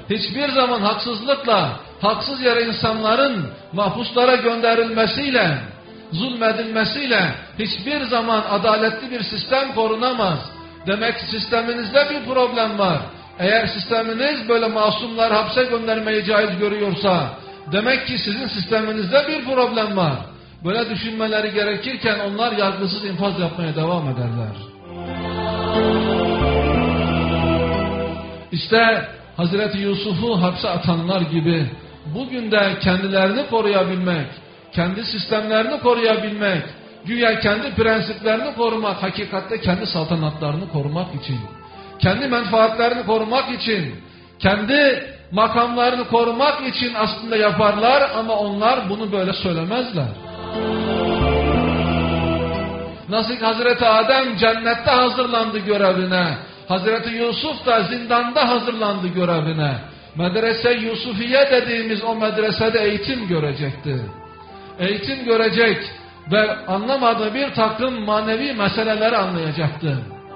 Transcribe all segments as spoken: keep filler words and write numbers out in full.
hiçbir zaman haksızlıkla, haksız yere insanların mahpuslara gönderilmesiyle, zulmedilmesiyle hiçbir zaman adaletli bir sistem korunamaz. Demek ki sisteminizde bir problem var. Eğer sisteminiz böyle masumları hapse göndermeyi caiz görüyorsa, demek ki sizin sisteminizde bir problem var. Böyle düşünmeleri gerekirken onlar yargısız infaz yapmaya devam ederler. İşte Hazreti Yusuf'u hapse atanlar gibi bugün de kendilerini koruyabilmek, kendi sistemlerini koruyabilmek, güya kendi prensiplerini korumak, hakikatte kendi saltanatlarını korumak için, kendi menfaatlerini korumak için, kendi makamlarını korumak için aslında yaparlar ama onlar bunu böyle söylemezler. Nasıl ki Hazreti Adem cennette hazırlandı görevine, Hazreti Yusuf da zindanda hazırlandı görevine. Medrese Yusufiye dediğimiz o medresede eğitim görecekti. Eğitim görecek ve anlamadığı bir takım manevi meseleleri anlayacaktı.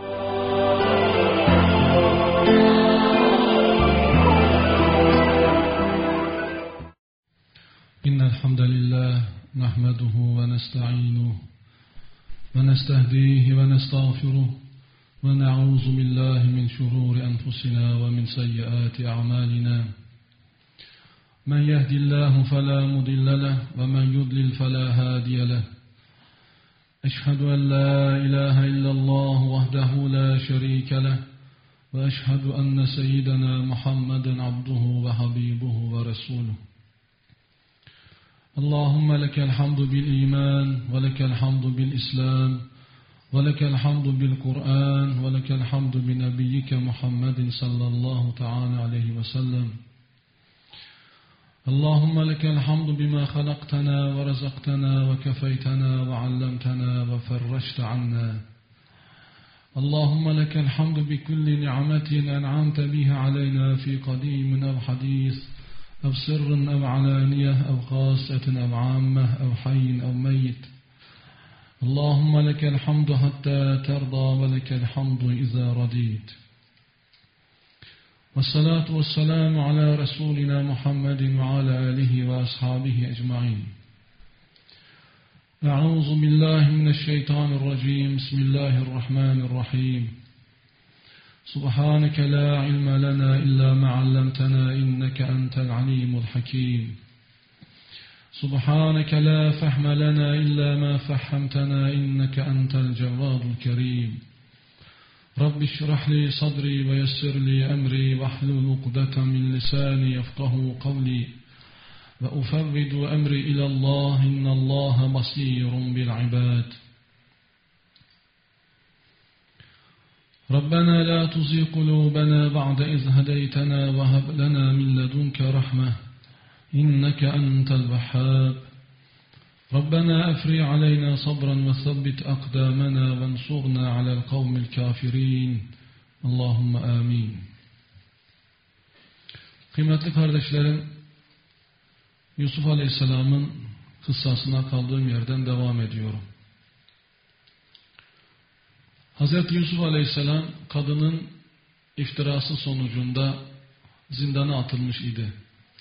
İnnel hamdalillah nahmeduhu ve nestainuhu ve nestehdihi ve nestağfiruh ve na'uzu billahi min şururi enfusina ve min seyyiati a'malina. Men yehdillahu fela mudille leh ve men yudlil fela hadiye leh. Eşhedü en la ilahe illallah vahdehu la şerike leh ve eşhedü enne seyyidena Muhammeden abduhu ve habibuhu ve resuluh. Allahümme lekel hamdu bil iman ve lekel hamdu bil islam ve lekel hamdu bil Kur'an ve lekel hamdu bi nebiyyike Muhammedin sallallahu teala aleyhi ve sellem. Allahümme lekel hamdu bima halaktana ve rezaktana ve kefeytana ve allamtana ve ferreşte anna. Allahümme lekel hamdu bi kulli ni'metin en'amte biha aleyna fi kadimin ev hadis, ev sirrin ev alaniyeh, ev khasetin ev ammeh, ev hayyin ev meyyit. Allahümme lekel hamdu hatta terda ve lekel hamdu iza radid. والصلاة والسلام على رسولنا محمد وعلى آله وأصحابه أجمعين. أعوذ بالله من الشيطان الرجيم. بسم الله الرحمن الرحيم. سبحانك لا علم لنا إلا ما علمتنا إنك أنت العليم الحكيم. سبحانك لا فهم لنا إلا ما فهمتنا إنك أنت الجواد الكريم. رب اشرح لي صدري ويسر لي أمري واحلل عقدة من لساني يفقهوا قولي وأفوض أمري إلى الله إن الله بصير بالعباد. ربنا لا تزغ قلوبنا بعد إذ هديتنا وهب لنا من لدنك رحمة إنك أنت الوهاب. ربنا أفرغ علينا صبرا وثبت أقدامنا وانصرنا على القوم الكافرين. اللهم آمين. Kıymetli kardeşlerim, Yusuf Aleyhisselam'ın kıssasına kaldığım yerden devam ediyorum. Hazreti Yusuf Aleyhisselam kadının iftirası sonucunda zindana atılmış idi.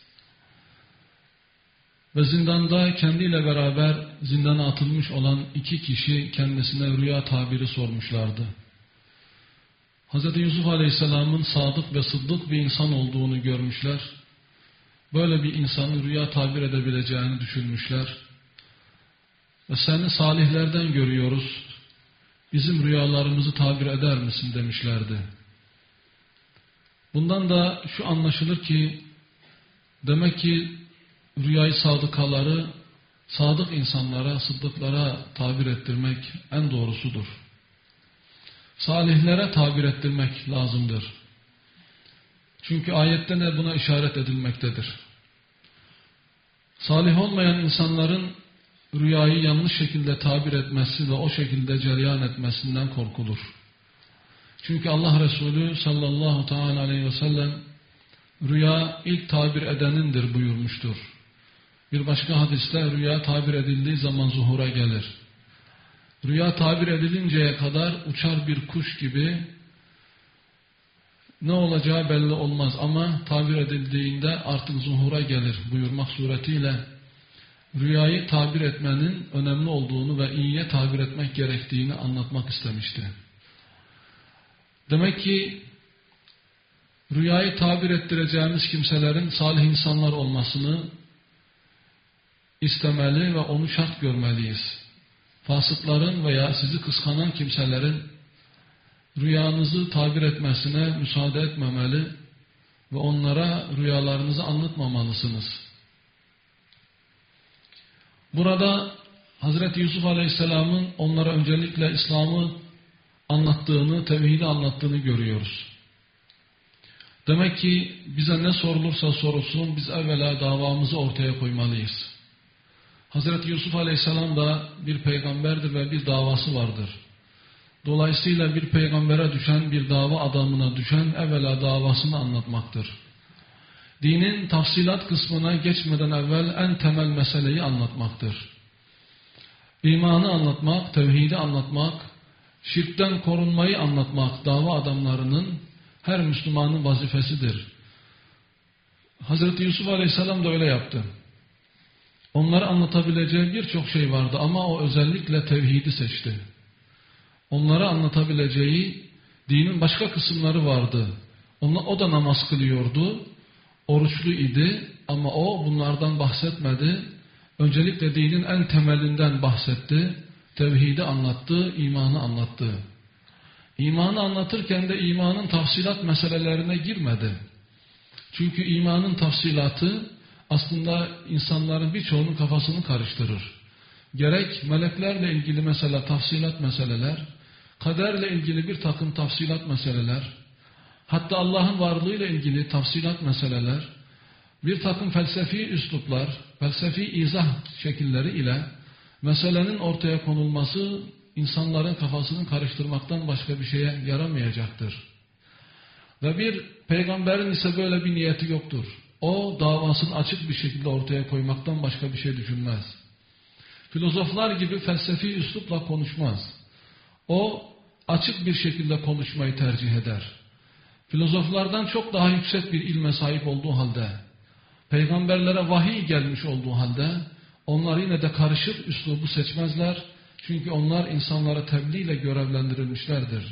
Ve zindanda kendiyle beraber zindana atılmış olan iki kişi kendisine rüya tabiri sormuşlardı. Hazreti Yusuf Aleyhisselam'ın sadık ve sıddık bir insan olduğunu görmüşler. Böyle bir insanı rüya tabir edebileceğini düşünmüşler. Ve seni salihlerden görüyoruz, bizim rüyalarımızı tabir eder misin demişlerdi. Bundan da şu anlaşılır ki, demek ki rüyayı sadıkaları, sadık insanlara, sıddıklara tabir ettirmek en doğrusudur. Salihlere tabir ettirmek lazımdır. Çünkü ayette ne buna işaret edilmektedir. Salih olmayan insanların rüyayı yanlış şekilde tabir etmesi ve o şekilde cereyan etmesinden korkulur. Çünkü Allah Resulü sallallahu teala aleyhi ve sellem rüya ilk tabir edenindir buyurmuştur. Bir başka hadiste rüya tabir edildiği zaman zuhura gelir. Rüya tabir edilinceye kadar uçar bir kuş gibi ne olacağı belli olmaz ama tabir edildiğinde artık zuhura gelir buyurmak suretiyle rüyayı tabir etmenin önemli olduğunu ve iyiye tabir etmek gerektiğini anlatmak istemişti. Demek ki rüyayı tabir ettireceğimiz kimselerin salih insanlar olmasını istemeli ve onu şart görmeliyiz. Fasıkların veya sizi kıskanan kimselerin rüyanızı tabir etmesine müsaade etmemeli ve onlara rüyalarınızı anlatmamalısınız. Burada Hazreti Yusuf Aleyhisselam'ın onlara öncelikle İslam'ı anlattığını, tevhidi anlattığını görüyoruz. Demek ki bize ne sorulursa sorulsun biz evvela davamızı ortaya koymalıyız. Hazreti Yusuf Aleyhisselam da bir peygamberdir ve bir davası vardır. Dolayısıyla bir peygambere düşen, bir dava adamına düşen evvela davasını anlatmaktır. Dinin tafsilat kısmına geçmeden evvel en temel meseleyi anlatmaktır. İmanı anlatmak, tevhidi anlatmak, şirkten korunmayı anlatmak dava adamlarının her Müslümanın vazifesidir. Hazreti Yusuf Aleyhisselam da öyle yaptı. Onlara anlatabileceği birçok şey vardı ama o özellikle tevhidi seçti. Onlara anlatabileceği dinin başka kısımları vardı. O da namaz kılıyordu, oruçlu idi ama o bunlardan bahsetmedi. Öncelikle dinin en temelinden bahsetti, tevhidi anlattı, imanı anlattı. İmanı anlatırken de imanın tafsilat meselelerine girmedi. Çünkü imanın tafsilatı aslında insanların birçoğunun kafasını karıştırır. Gerek meleklerle ilgili mesela tafsilat meseleler, kaderle ilgili bir takım tafsilat meseleler, hatta Allah'ın varlığıyla ilgili tafsilat meseleler, bir takım felsefi üsluplar, felsefi izah şekilleri ile meselenin ortaya konulması insanların kafasını karıştırmaktan başka bir şeye yaramayacaktır. Ve bir peygamberin ise böyle bir niyeti yoktur. O davasını açık bir şekilde ortaya koymaktan başka bir şey düşünmez. Filozoflar gibi felsefi üslupla konuşmaz. O açık bir şekilde konuşmayı tercih eder. Filozoflardan çok daha yüksek bir ilme sahip olduğu halde, peygamberlere vahiy gelmiş olduğu halde, onlar yine de karışık üslubu seçmezler. Çünkü onlar insanlara tebliğ ile görevlendirilmişlerdir.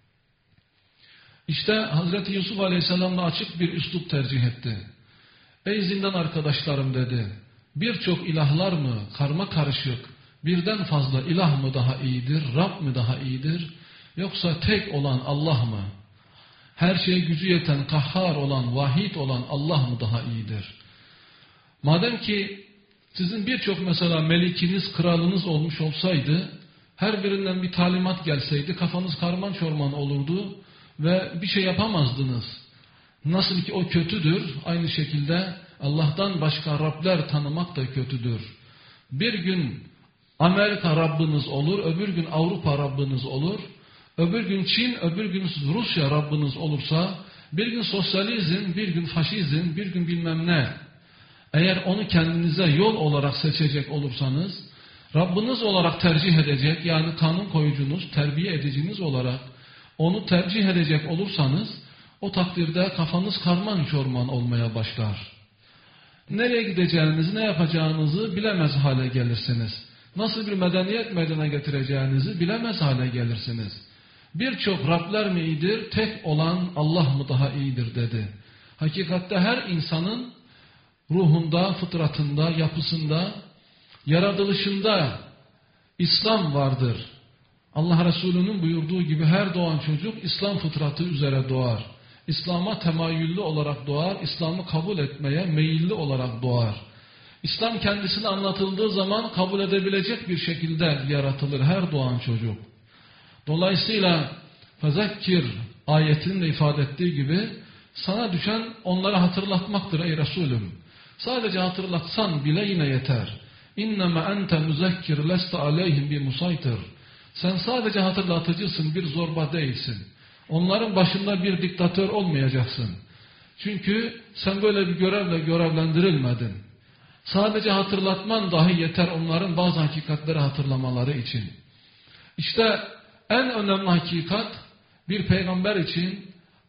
İşte Hazreti Yusuf Aleyhisselam da açık bir üslup tercih etti. Ey zindan arkadaşlarım dedi. Birçok ilahlar mı, karma karışık, birden fazla ilah mı daha iyidir, Rab mı daha iyidir, yoksa tek olan Allah mı? Her şeye gücü yeten, kahhar olan, vahid olan Allah mı daha iyidir? Madem ki sizin birçok mesela melikiniz, kralınız olmuş olsaydı, her birinden bir talimat gelseydi kafanız karman çorman olurdu ve bir şey yapamazdınız. Nasıl ki o kötüdür, aynı şekilde Allah'tan başka Rabler tanımak da kötüdür. Bir gün Amerika Rabbiniz olur, öbür gün Avrupa Rabbiniz olur, öbür gün Çin, öbür gün Rusya Rabbiniz olursa, bir gün sosyalizm, bir gün faşizm, bir gün bilmem ne. Eğer onu kendinize yol olarak seçecek olursanız, Rabbiniz olarak tercih edecek, yani kanun koyucunuz, terbiye ediciniz olarak onu tercih edecek olursanız, o takdirde kafanız karman çorman olmaya başlar. Nereye gideceğinizi, ne yapacağınızı bilemez hale gelirsiniz. Nasıl bir medeniyet meydana getireceğinizi bilemez hale gelirsiniz. Birçok Rabler mi iyidir, tek olan Allah mı daha iyidir dedi. Hakikatte her insanın ruhunda, fıtratında, yapısında, yaratılışında İslam vardır. Allah Resulü'nün buyurduğu gibi her doğan çocuk İslam fıtratı üzere doğar. İslam'a temayüllü olarak doğar, İslam'ı kabul etmeye meyilli olarak doğar. İslam kendisine anlatıldığı zaman kabul edebilecek bir şekilde yaratılır her doğan çocuk. Dolayısıyla fezekkir ayetinin de ifade ettiği gibi sana düşen onları hatırlatmaktır ey Resulüm. Sadece hatırlatsan bile yine yeter. İnneme ente müzekkir leste aleyhim bi musaytir. Sen sadece hatırlatıcısın, bir zorba değilsin. Onların başında bir diktatör olmayacaksın. Çünkü sen böyle bir görevle görevlendirilmedin. Sadece hatırlatman dahi yeter onların bazı hakikatleri hatırlamaları için. İşte en önemli hakikat bir peygamber için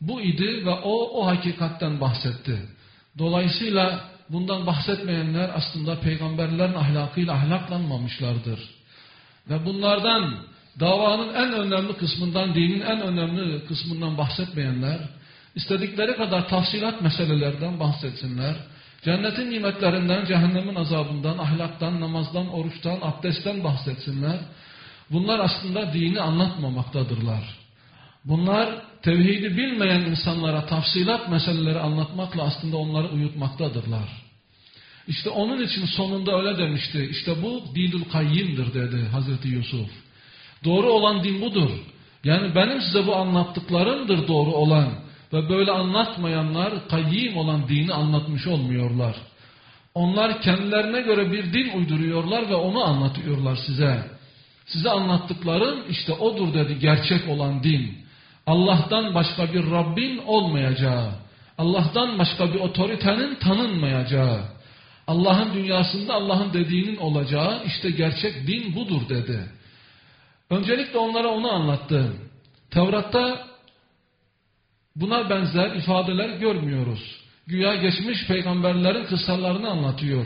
bu idi ve o o hakikatten bahsetti. Dolayısıyla bundan bahsetmeyenler aslında peygamberlerin ahlakıyla ahlaklanmamışlardır. Ve bunlardan davanın en önemli kısmından, dinin en önemli kısmından bahsetmeyenler, istedikleri kadar tafsilat meselelerden bahsetsinler, cennetin nimetlerinden, cehennemin azabından, ahlaktan, namazdan, oruçtan, abdestten bahsetsinler. Bunlar aslında dini anlatmamaktadırlar. Bunlar tevhidi bilmeyen insanlara tafsilat meseleleri anlatmakla aslında onları uyutmaktadırlar. İşte onun için sonunda öyle demişti. İşte bu dinül kayyimdir dedi Hazreti Yusuf. Doğru olan din budur. Yani benim size bu anlattıklarımdır doğru olan. Ve böyle anlatmayanlar kayyim olan dini anlatmış olmuyorlar. Onlar kendilerine göre bir din uyduruyorlar ve onu anlatıyorlar size. Size anlattıklarım işte odur dedi gerçek olan din. Allah'tan başka bir Rabbin olmayacağı, Allah'tan başka bir otoritenin tanınmayacağı, Allah'ın dünyasında Allah'ın dediğinin olacağı işte gerçek din budur dedi. Öncelikle onlara onu anlattı. Tevrat'ta buna benzer ifadeler görmüyoruz. Güya geçmiş peygamberlerin kıssalarını anlatıyor.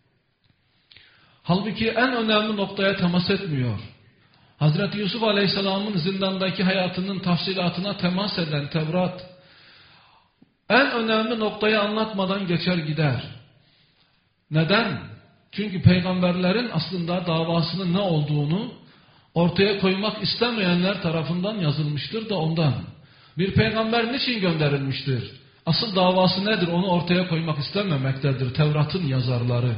Halbuki en önemli noktaya temas etmiyor. Hazreti Yusuf Aleyhisselam'ın zindandaki hayatının tafsilatına temas eden Tevrat, en önemli noktayı anlatmadan geçer gider. Neden? Çünkü peygamberlerin aslında davasının ne olduğunu ortaya koymak istemeyenler tarafından yazılmıştır da ondan. Bir peygamber niçin gönderilmiştir? Asıl davası nedir? Onu ortaya koymak istememektedir Tevrat'ın yazarları.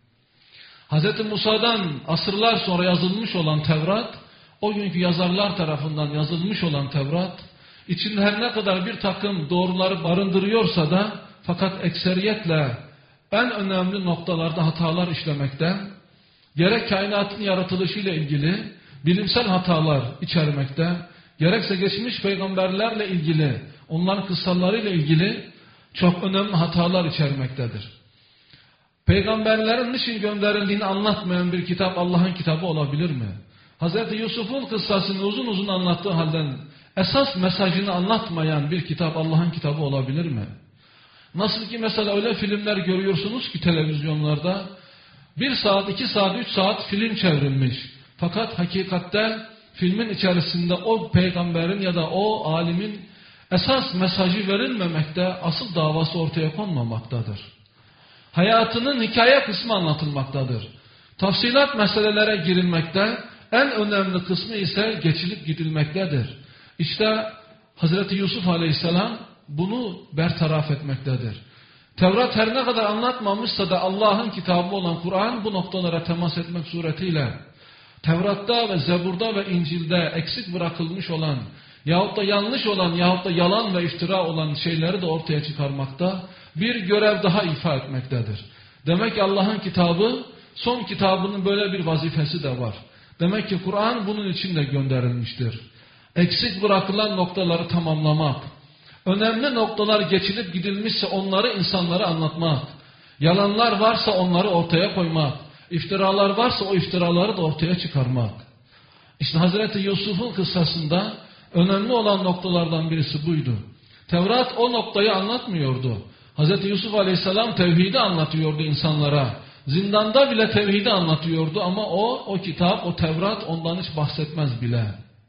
Hazreti Musa'dan asırlar sonra yazılmış olan Tevrat, o günkü yazarlar tarafından yazılmış olan Tevrat, içinde her ne kadar bir takım doğruları barındırıyorsa da, fakat ekseriyetle en önemli noktalarda hatalar işlemekte, gerek kainatın yaratılışıyla ilgili bilimsel hatalar içermekte, gerekse geçmiş peygamberlerle ilgili, onların kıssalarıyla ilgili çok önemli hatalar içermektedir. Peygamberlerin niçin gönderildiğini anlatmayan bir kitap Allah'ın kitabı olabilir mi? Hazreti Yusuf'un kıssasını uzun uzun anlattığı halden esas mesajını anlatmayan bir kitap Allah'ın kitabı olabilir mi? Nasıl ki mesela öyle filmler görüyorsunuz ki televizyonlarda bir saat, iki saat, üç saat film çevrilmiş. Fakat hakikatte filmin içerisinde o peygamberin ya da o alimin esas mesajı verilmemekte, asıl davası ortaya konmamaktadır. Hayatının hikaye kısmı anlatılmaktadır. Tafsilat meselelere girilmekte, en önemli kısmı ise geçilip gidilmektedir. İşte Hazreti Yusuf Aleyhisselam bunu bertaraf etmektedir. Tevrat her ne kadar anlatmamışsa da Allah'ın kitabı olan Kur'an bu noktalara temas etmek suretiyle Tevrat'ta ve Zebur'da ve İncil'de eksik bırakılmış olan yahut da yanlış olan yahut da yalan ve iftira olan şeyleri de ortaya çıkarmakta, bir görev daha ifa etmektedir. Demek ki Allah'ın kitabı, son kitabının böyle bir vazifesi de var. Demek ki Kur'an bunun için de gönderilmiştir. Eksik bırakılan noktaları tamamlamak, önemli noktalar geçilip gidilmişse onları insanlara anlatmak, yalanlar varsa onları ortaya koymak, iftiralar varsa o iftiraları da ortaya çıkarmak. İşte Hazreti Yusuf'un kıssasında önemli olan noktalardan birisi buydu. Tevrat o noktayı anlatmıyordu. Hazreti Yusuf Aleyhisselam tevhidi anlatıyordu insanlara. Zindanda bile tevhidi anlatıyordu ama o, o kitap, o Tevrat ondan hiç bahsetmez bile.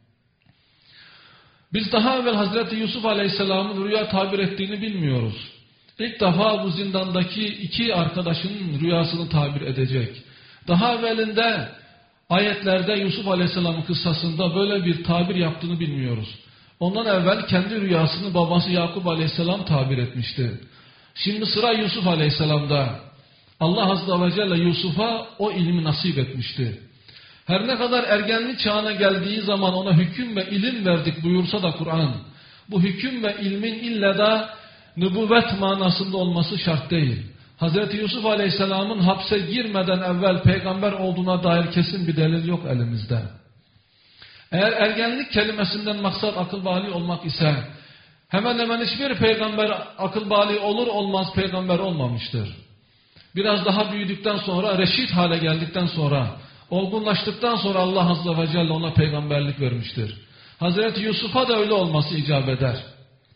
Biz daha evvel Hazreti Yusuf Aleyhisselam'ın rüya tabir ettiğini bilmiyoruz. İlk defa bu zindandaki iki arkadaşının rüyasını tabir edecek. Daha evvelinde ayetlerde Yusuf Aleyhisselam'ın kıssasında böyle bir tabir yaptığını bilmiyoruz. Ondan evvel kendi rüyasını babası Yakup Aleyhisselam tabir etmişti. Şimdi sıra Yusuf Aleyhisselam'da. Allah Azze ve Celle Yusuf'a o ilmi nasip etmişti. Her ne kadar ergenlik çağına geldiği zaman ona hüküm ve ilim verdik buyursa da Kur'an, bu hüküm ve ilmin illa da nübüvvet manasında olması şart değil. Hazreti Yusuf Aleyhisselam'ın hapse girmeden evvel peygamber olduğuna dair kesin bir delil yok elimizde. Eğer ergenlik kelimesinden maksat akıl bali olmak ise, hemen hemen hiçbir peygamber akıl bali olur olmaz peygamber olmamıştır. Biraz daha büyüdükten sonra, reşit hale geldikten sonra, olgunlaştıktan sonra Allah Azze ve Celle ona peygamberlik vermiştir. Hazreti Yusuf'a da öyle olması icap eder.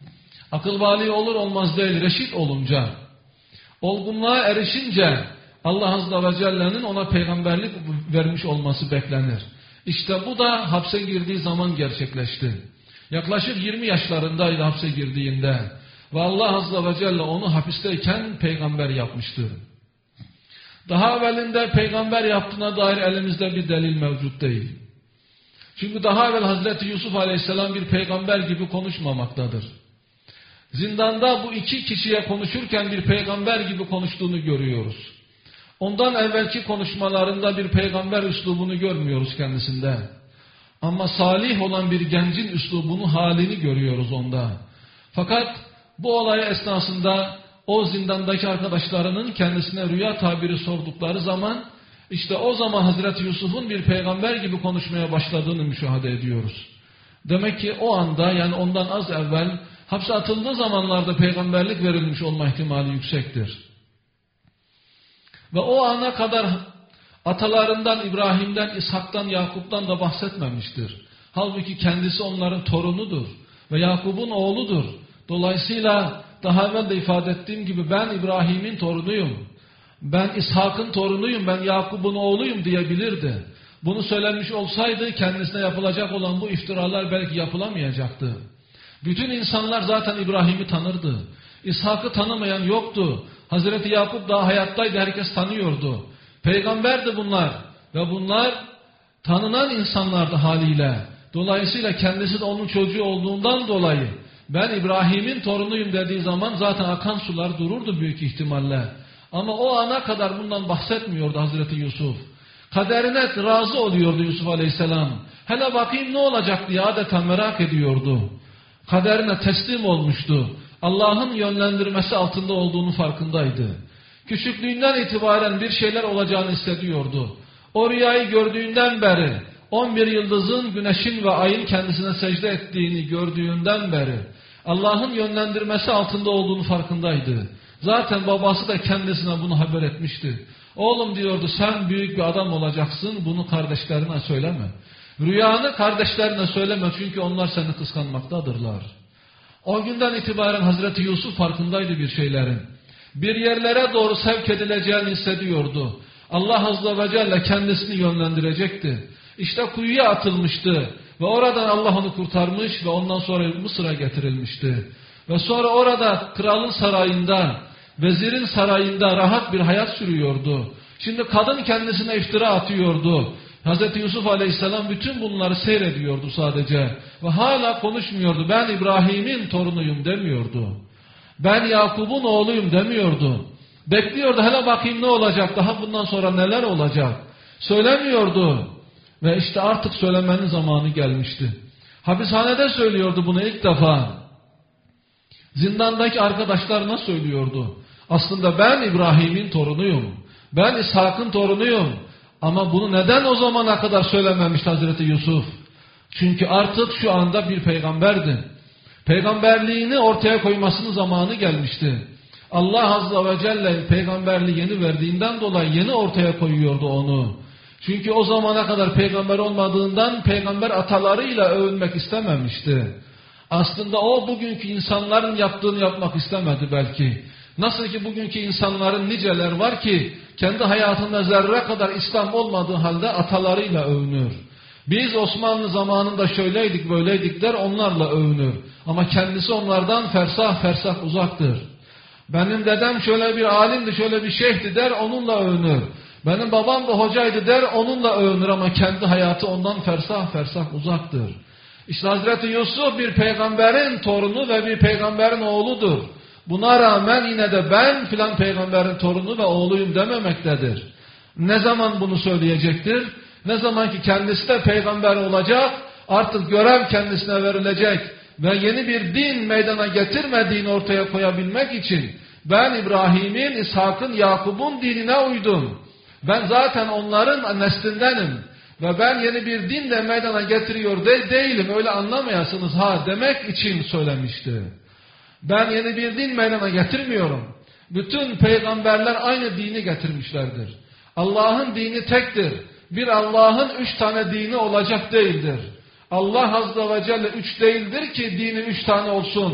Akıl bali olur olmaz değil, reşit olunca, olgunluğa erişince Allah Azze ve Celle'nin ona peygamberlik vermiş olması beklenir. İşte bu da hapse girdiği zaman gerçekleşti. Yaklaşık yirmi yaşlarındaydı hapse girdiğinde ve Allah Azze ve Celle onu hapisteyken peygamber yapmıştı. Daha evvelinde peygamber yaptığına dair elimizde bir delil mevcut değil. Çünkü daha evvel Hazreti Yusuf Aleyhisselam bir peygamber gibi konuşmamaktadır. Zindanda bu iki kişiye konuşurken bir peygamber gibi konuştuğunu görüyoruz. Ondan evvelki konuşmalarında bir peygamber üslubunu görmüyoruz kendisinde. Ama salih olan bir gencin üslubunu, halini görüyoruz onda. Fakat bu olay esnasında o zindandaki arkadaşlarının kendisine rüya tabiri sordukları zaman, işte o zaman Hazreti Yusuf'un bir peygamber gibi konuşmaya başladığını müşahede ediyoruz. Demek ki o anda, yani ondan az evvel hapse atıldığı zamanlarda peygamberlik verilmiş olma ihtimali yüksektir. Ve o ana kadar atalarından, İbrahim'den, İshak'tan, Yakup'tan da bahsetmemiştir. Halbuki kendisi onların torunudur ve Yakup'un oğludur. Dolayısıyla daha evvel de ifade ettiğim gibi ben İbrahim'in torunuyum, ben İshak'ın torunuyum, ben Yakup'un oğluyum diyebilirdi. Bunu söylenmiş olsaydı kendisine yapılacak olan bu iftiralar belki yapılamayacaktı. Bütün insanlar zaten İbrahim'i tanırdı. İshak'ı tanımayan yoktu. Hazreti Yakup daha hayattaydı, herkes tanıyordu. Peygamberdi bunlar ve bunlar tanınan insanlardı haliyle. Dolayısıyla kendisi de onun çocuğu olduğundan dolayı ben İbrahim'in torunuyum dediği zaman zaten akan sular dururdu büyük ihtimalle. Ama o ana kadar bundan bahsetmiyordu Hazreti Yusuf. Kaderine razı oluyordu Yusuf Aleyhisselam. Hele bakayım ne olacak diye adeta merak ediyordu. Kaderine teslim olmuştu. Allah'ın yönlendirmesi altında olduğunu farkındaydı. Küçüklüğünden itibaren bir şeyler olacağını hissediyordu. O rüyayı gördüğünden beri, on bir yıldızın, güneşin ve ayın kendisine secde ettiğini gördüğünden beri Allah'ın yönlendirmesi altında olduğunu farkındaydı. Zaten babası da kendisine bunu haber etmişti. Oğlum diyordu, sen büyük bir adam olacaksın, bunu kardeşlerine söyleme. Rüyanı kardeşlerine söyleme çünkü onlar seni kıskanmaktadırlar. O günden itibaren Hazreti Yusuf farkındaydı bir şeylerin. Bir yerlere doğru sevk edileceğini hissediyordu. Allah Azze ve Celle kendisini yönlendirecekti. İşte kuyuya atılmıştı ve oradan Allah onu kurtarmış ve ondan sonra Mısır'a getirilmişti. Ve sonra orada kralın sarayında, vezirin sarayında rahat bir hayat sürüyordu. Şimdi kadın kendisine iftira atıyordu. Hazreti Yusuf Aleyhisselam bütün bunları seyrediyordu sadece. Ve hala konuşmuyordu. Ben İbrahim'in torunuyum demiyordu. Ben Yakup'un oğluyum demiyordu. Bekliyordu, hele bakayım ne olacak, daha bundan sonra neler olacak. Söylemiyordu. Ve işte artık söylemenin zamanı gelmişti. Hapishanede söylüyordu bunu ilk defa. Zindandaki arkadaşlarına söylüyordu. Aslında ben İbrahim'in torunuyum. Ben İshak'ın torunuyum. Ama bunu neden o zamana kadar söylememiş Hazreti Yusuf? Çünkü artık şu anda bir peygamberdi. Peygamberliğini ortaya koymasının zamanı gelmişti. Allah Azze ve Celle peygamberliği yeni verdiğinden dolayı yeni ortaya koyuyordu onu. Çünkü o zamana kadar peygamber olmadığından peygamber atalarıyla övünmek istememişti. Aslında o bugünkü insanların yaptığını yapmak istemedi belki. Nasıl ki bugünkü insanların niceler var ki kendi hayatında zerre kadar İslam olmadığı halde atalarıyla övünür. Biz Osmanlı zamanında şöyleydik böyleydik der, onlarla övünür. Ama kendisi onlardan fersah fersah uzaktır. Benim dedem şöyle bir alimdi, şöyle bir şeyhti der, onunla övünür. Benim babam da hocaydı der, onunla övünür ama kendi hayatı ondan fersah fersah uzaktır. İşte Hazreti Yusuf bir peygamberin torunu ve bir peygamberin oğludur. Buna rağmen yine de ben filan peygamberin torunu ve oğluyum dememektedir. Ne zaman bunu söyleyecektir? Ne zaman ki kendisi de peygamber olacak, artık görev kendisine verilecek ve yeni bir din meydana getirmediğini ortaya koyabilmek için ben İbrahim'in, İshak'ın, Yakup'un dinine uydum. Ben zaten onların neslindenim ve ben yeni bir din de meydana getiriyor de değilim, öyle anlamayasınız ha demek için söylemişti. Ben yeni bir din meydana getirmiyorum. Bütün peygamberler aynı dini getirmişlerdir. Allah'ın dini tektir. Bir Allah'ın üç tane dini olacak değildir. Allah Azze ve Celle üç değildir ki dini üç tane olsun.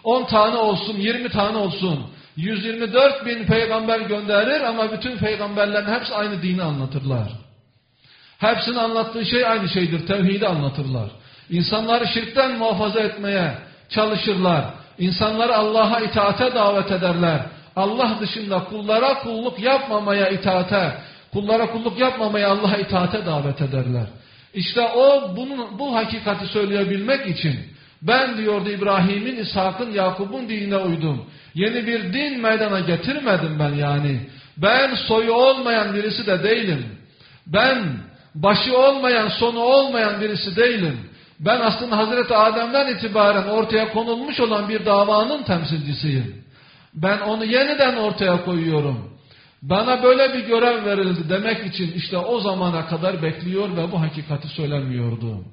on tane olsun, yirmi tane olsun. yüz yirmi dört bin peygamber gönderir ama bütün peygamberlerin hepsi aynı dini anlatırlar. Hepsinin anlattığı şey aynı şeydir. Tevhidi anlatırlar. İnsanları şirkten muhafaza etmeye çalışırlar. İnsanları Allah'a itaate davet ederler. Allah dışında kullara kulluk yapmamaya itaate, kullara kulluk yapmamaya Allah'a itaate davet ederler. İşte o bunun, bu hakikati söyleyebilmek için ben diyordu İbrahim'in, İshak'ın, Yakub'un dinine uydum. Yeni bir din meydana getirmedim ben yani. Ben soyu olmayan birisi de değilim. Ben başı olmayan, sonu olmayan birisi değilim. Ben aslında Hazreti Adem'den itibaren ortaya konulmuş olan bir davanın temsilcisiyim. Ben onu yeniden ortaya koyuyorum. Bana böyle bir görev verildi demek için işte o zamana kadar bekliyor ve bu hakikati söylemiyordu.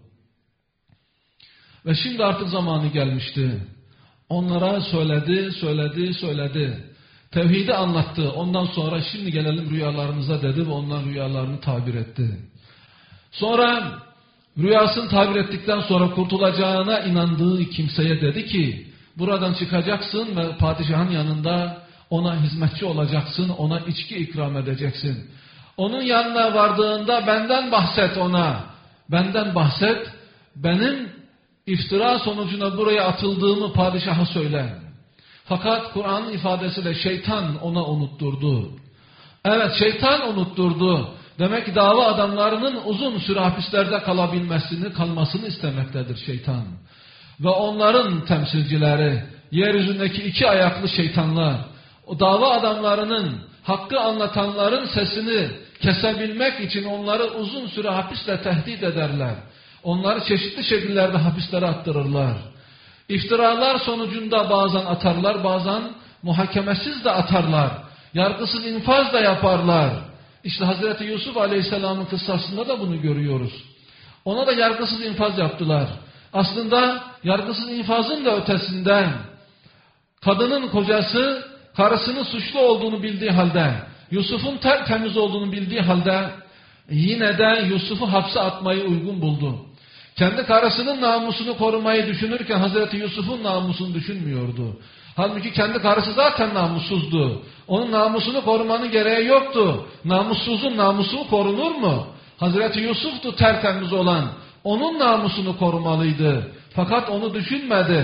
Ve şimdi artık zamanı gelmişti. Onlara söyledi, söyledi, söyledi. Tevhidi anlattı. Ondan sonra şimdi gelelim rüyalarımıza dedi ve onların rüyalarını tabir etti. Sonra rüyasını tabir ettikten sonra kurtulacağına inandığı kimseye dedi ki buradan çıkacaksın ve padişahın yanında ona hizmetçi olacaksın, ona içki ikram edeceksin. Onun yanına vardığında benden bahset ona, benden bahset, benim iftira sonucuna buraya atıldığımı padişaha söyle. Fakat Kur'an'ın ifadesiyle şeytan ona unutturdu. Evet, şeytan unutturdu. Demek ki dava adamlarının uzun süre hapislerde kalabilmesini, kalmasını istemektedir şeytan. Ve onların temsilcileri, yeryüzündeki iki ayaklı şeytanlar, o dava adamlarının, hakkı anlatanların sesini kesebilmek için onları uzun süre hapisle tehdit ederler. Onları çeşitli şekillerde hapislere attırırlar. İftiralar sonucunda bazen atarlar, bazen muhakemesiz de atarlar. Yargısız infaz da yaparlar. İşte Hazreti Yusuf Aleyhisselam'ın kıssasında da bunu görüyoruz. Ona da yargısız infaz yaptılar. Aslında yargısız infazın da ötesinden kadının kocası karısının suçlu olduğunu bildiği halde, Yusuf'un tertemiz olduğunu bildiği halde yine de Yusuf'u hapse atmayı uygun buldu. Kendi karısının namusunu korumayı düşünürken Hazreti Yusuf'un namusunu düşünmüyordu. Halbuki kendi karısı zaten namussuzdu. Onun namusunu korumanın gereği yoktu. Namussuzun namusu korunur mu? Hazreti Yusuf'tu tertemiz olan. Onun namusunu korumalıydı. Fakat onu düşünmedi.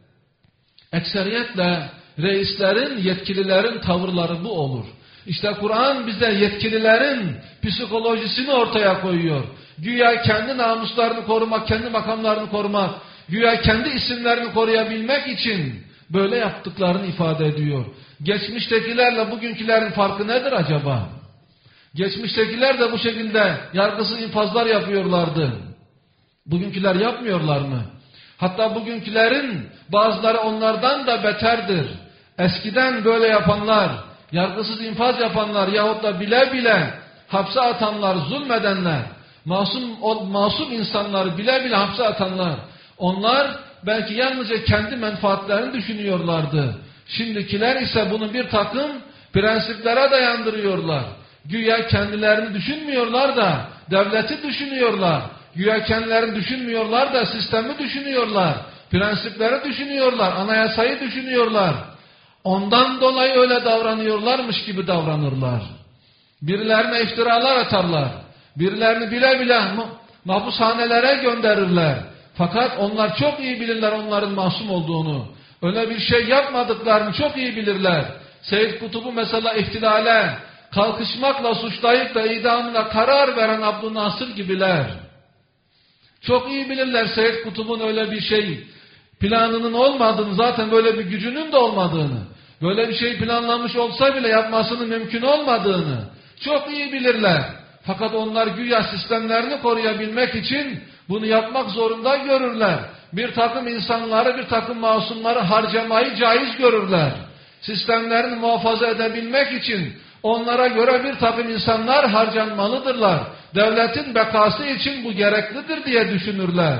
Ekseriyetle reislerin, yetkililerin tavırları bu olur. İşte Kur'an bize yetkililerin psikolojisini ortaya koyuyor. Güya kendi namuslarını korumak, kendi makamlarını korumak, güya kendi isimlerini koruyabilmek için böyle yaptıklarını ifade ediyor. Geçmiştekilerle bugünkülerin farkı nedir acaba? Geçmiştekiler de bu şekilde yargısız infazlar yapıyorlardı. Bugünküler yapmıyorlar mı? Hatta bugünkülerin bazıları onlardan da beterdir. Eskiden böyle yapanlar, yargısız infaz yapanlar yahut da bile bile hapse atanlar, zulmedenler, masum, masum insanları bile bile hapse atanlar, onlar belki yalnızca kendi menfaatlerini düşünüyorlardı. Şimdikiler ise bunu bir takım prensiplere dayandırıyorlar. Güya kendilerini düşünmüyorlar da devleti düşünüyorlar. Güya kendilerini düşünmüyorlar da sistemi düşünüyorlar. Prensipleri düşünüyorlar. Anayasayı düşünüyorlar. Ondan dolayı öyle davranıyorlarmış gibi davranırlar. Birilerine iftiralar atarlar. Birilerini bile bile mahpushanelere gönderirler. Fakat onlar çok iyi bilirler onların masum olduğunu. Öyle bir şey yapmadıklarını çok iyi bilirler. Seyyid Kutub'u mesela ihtilale kalkışmakla suçlayıp da idamına karar veren Abdülnasır gibiler. Çok iyi bilirler Seyyid Kutub'un öyle bir şey planının olmadığını, zaten böyle bir gücünün de olmadığını, böyle bir şey planlamış olsa bile yapmasının mümkün olmadığını çok iyi bilirler. Fakat onlar güya sistemlerini koruyabilmek için bunu yapmak zorunda görürler. Bir takım insanları, bir takım masumları harcamayı caiz görürler. Sistemlerini muhafaza edebilmek için onlara göre bir takım insanlar harcanmalıdırlar. Devletin bekası için bu gereklidir diye düşünürler.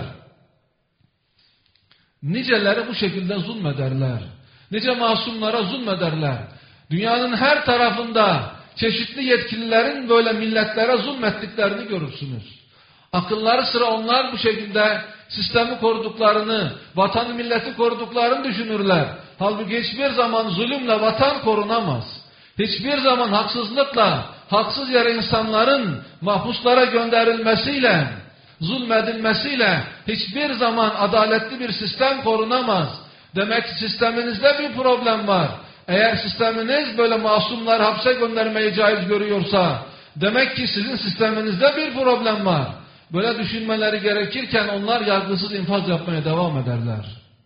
Niceleri bu şekilde zulmederler. Nice masumlara zulmederler. Dünyanın her tarafında çeşitli yetkililerin böyle milletlere zulmettiklerini görürsünüz. Akılları sıra onlar bu şekilde sistemi koruduklarını, vatanı milleti koruduklarını düşünürler. Halbuki hiçbir zaman zulümle vatan korunamaz. Hiçbir zaman haksızlıkla, haksız yere insanların mahpuslara gönderilmesiyle, zulmedilmesiyle hiçbir zaman adaletli bir sistem korunamaz. Demek ki sisteminizde bir problem var. Eğer sisteminiz böyle masumları hapse göndermeyi caiz görüyorsa, demek ki sizin sisteminizde bir problem var. Böyle düşünmeleri gerekirken onlar yargısız infaz yapmaya devam ederler.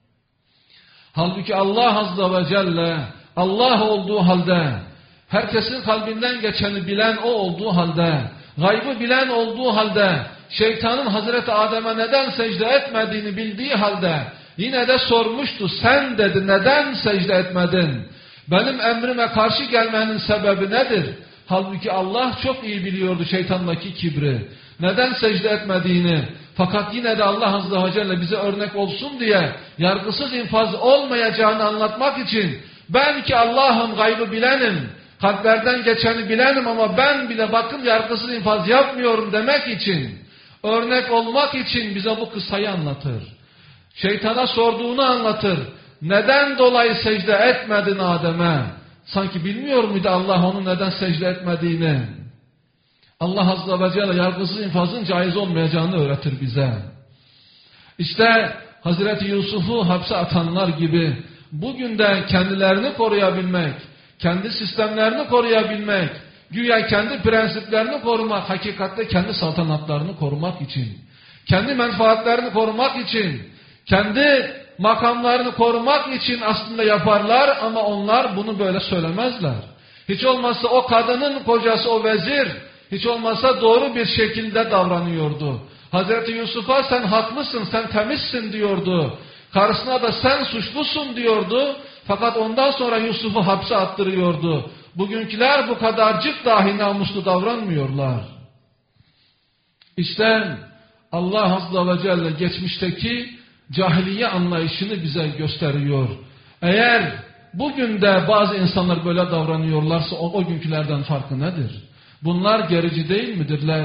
Halbuki Allah Azze ve Celle, Allah olduğu halde, herkesin kalbinden geçeni bilen o olduğu halde, gaybı bilen olduğu halde, şeytanın Hazreti Adem'e neden secde etmediğini bildiği halde, yine de sormuştu, sen dedi neden secde etmedin? Benim emrime karşı gelmenin sebebi nedir? Halbuki Allah çok iyi biliyordu şeytandaki kibri. Neden secde etmediğini, fakat yine de Allah Azze ve Celle bize örnek olsun diye yargısız infaz olmayacağını anlatmak için ben ki Allah'ım gaybı bilenim, kalplerden geçeni bilenim ama ben bile bakın yargısız infaz yapmıyorum demek için, örnek olmak için bize bu kıssayı anlatır. Şeytana sorduğunu anlatır. Neden dolayı secde etmedin Adem'e? Sanki bilmiyor muydu Allah onun neden secde etmediğini? Allah Azze ve Celle yargısız infazın caiz olmayacağını öğretir bize. İşte Hazreti Yusuf'u hapse atanlar gibi bugün de kendilerini koruyabilmek, kendi sistemlerini koruyabilmek, güya kendi prensiplerini korumak, hakikatte kendi saltanatlarını korumak için, kendi menfaatlerini korumak için, kendi makamlarını korumak için aslında yaparlar ama onlar bunu böyle söylemezler. Hiç olmazsa o kadının kocası, o vezir, hiç olmazsa doğru bir şekilde davranıyordu. Hazreti Yusuf'a sen haklısın, sen temizsin diyordu. Karısına da sen suçlusun diyordu. Fakat ondan sonra Yusuf'u hapse attırıyordu. Bugünküler bu kadarcık dahi namuslu davranmıyorlar. İşte Allah Azze ve Celle geçmişteki cahiliye anlayışını bize gösteriyor. Eğer bugün de bazı insanlar böyle davranıyorlarsa o, o günkülerden farkı nedir? Bunlar gerici değil midirler?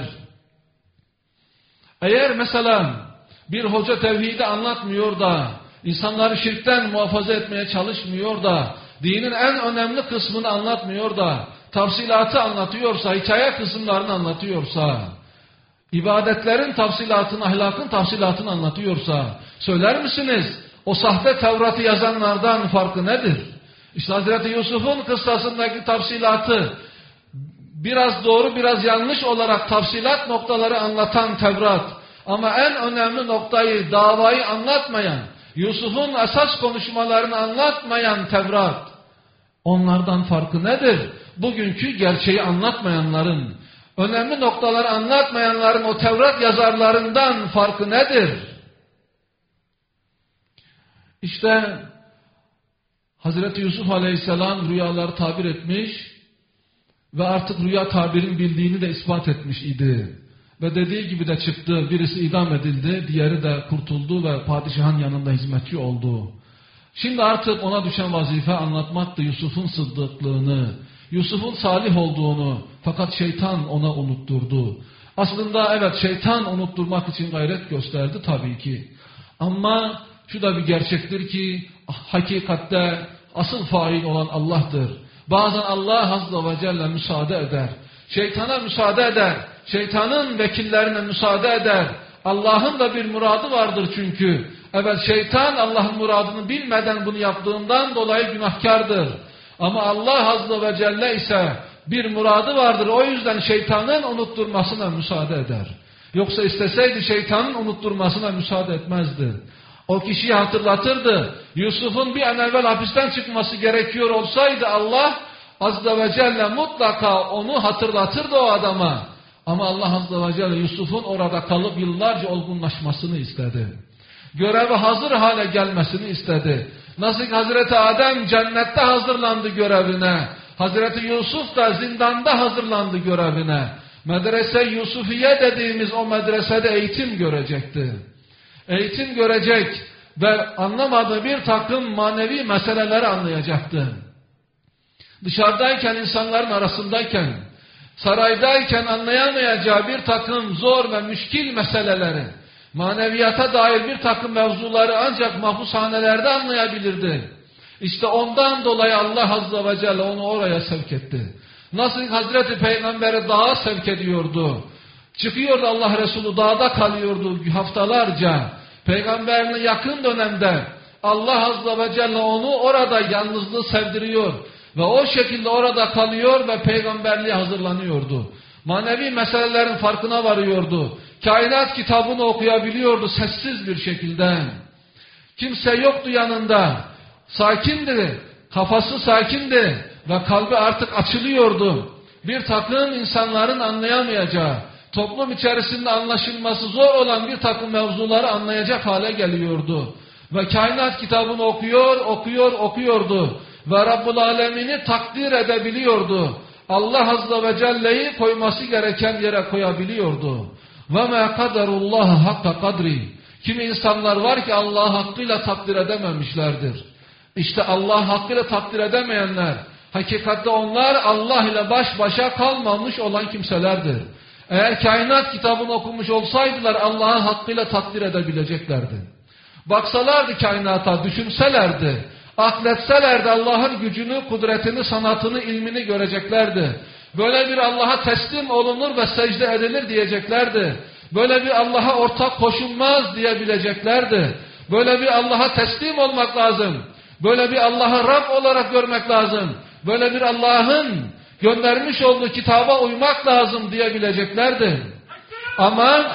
Eğer mesela bir hoca tevhidi anlatmıyor da, insanları şirkten muhafaza etmeye çalışmıyor da, dinin en önemli kısmını anlatmıyor da, tafsilatı anlatıyorsa, hikaye kısımlarını anlatıyorsa, ibadetlerin tafsilatını, ahlakın tafsilatını anlatıyorsa, söyler misiniz? O sahte Tevrat'ı yazanlardan farkı nedir? İşte Hazreti Yusuf'un kıssasındaki tafsilatı, biraz doğru biraz yanlış olarak tafsilat noktaları anlatan Tevrat, ama en önemli noktayı, davayı anlatmayan, Yusuf'un esas konuşmalarını anlatmayan Tevrat, onlardan farkı nedir? Bugünkü gerçeği anlatmayanların, önemli noktaları anlatmayanların o Tevrat yazarlarından farkı nedir? İşte Hazreti Yusuf Aleyhisselam rüyaları tabir etmiş ve artık rüya tabirin bildiğini de ispat etmiş idi. Ve dediği gibi de çıktı. Birisi idam edildi, diğeri de kurtuldu ve padişahın yanında hizmetçi oldu. Şimdi artık ona düşen vazife anlatmaktı Yusuf'un sıddıklığını, Yusuf'un salih olduğunu, fakat şeytan ona unutturdu. Aslında evet, şeytan unutturmak için gayret gösterdi tabii ki. Ama şu da bir gerçektir ki hakikatte asıl fail olan Allah'tır. Bazen Allah Azze ve Celle müsaade eder. Şeytana müsaade eder. Şeytanın vekillerine müsaade eder. Allah'ın da bir muradı vardır çünkü. Evet, şeytan Allah'ın muradını bilmeden bunu yaptığından dolayı günahkardır. Ama Allah Azze ve Celle ise bir muradı vardır. O yüzden şeytanın unutturmasına müsaade eder. Yoksa isteseydi şeytanın unutturmasına müsaade etmezdi. O kişiyi hatırlatırdı. Yusuf'un bir an evvel hapisten çıkması gerekiyor olsaydı Allah Azze ve Celle mutlaka onu hatırlatırdı o adama. Ama Allah Azze ve Celle Yusuf'un orada kalıp yıllarca olgunlaşmasını istedi. Görevi hazır hale gelmesini istedi. Nasıl ki Hazreti Adem cennette hazırlandı görevine, Hazreti Yusuf da zindanda hazırlandı görevine. Medrese Yusufiye dediğimiz o medresede eğitim görecekti. Eğitim görecek ve anlamadığı bir takım manevi meseleleri anlayacaktı. Dışarıdayken, insanların arasındayken, saraydayken anlayamayacağı bir takım zor ve müşkil meseleleri, maneviyata dair bir takım mevzuları ancak mahpushanelerde anlayabilirdi. İşte ondan dolayı Allah Azze ve Celle onu oraya sevk etti. Nasıl Hazreti Peygamber'i dağa sevk ediyordu. Çıkıyordu Allah Resulü, dağda kalıyordu haftalarca. Peygamberine yakın dönemde Allah Azze ve Celle onu orada yalnızlığı sevdiriyor. Ve o şekilde orada kalıyor ve peygamberliğe hazırlanıyordu. Manevi meselelerin farkına varıyordu. Kainat kitabını okuyabiliyordu sessiz bir şekilde. Kimse yoktu yanında. Sakindi, kafası sakindi ve kalbi artık açılıyordu. Bir takım insanların anlayamayacağı, toplum içerisinde anlaşılması zor olan bir takım mevzuları anlayacak hale geliyordu. Ve kainat kitabını okuyor, okuyor, okuyordu. Ve Rabbul Alemin'i takdir edebiliyordu. Allah Azze ve Celle'yi koyması gereken yere koyabiliyordu. وَمَا قَدَرُ اللّٰهَ حَقَّ قَدْرِ Kimi insanlar var ki Allah'ı hakkıyla takdir edememişlerdir. İşte Allah hakkıyla takdir edemeyenler, hakikatte onlar Allah ile baş başa kalmamış olan kimselerdir. Eğer kainat kitabını okumuş olsaydılar Allah'ı hakkıyla takdir edebileceklerdi. Baksalardı kainata, düşünselerdi, akletselerdi Allah'ın gücünü, kudretini, sanatını, ilmini göreceklerdi. Böyle bir Allah'a teslim olunur ve secde edilir diyeceklerdi. Böyle bir Allah'a ortak koşulmaz diyebileceklerdi. Böyle bir Allah'a teslim olmak lazım. Böyle bir Allah'ı Rab olarak görmek lazım. Böyle bir Allah'ın göndermiş olduğu kitaba uymak lazım diyebileceklerdi. Ama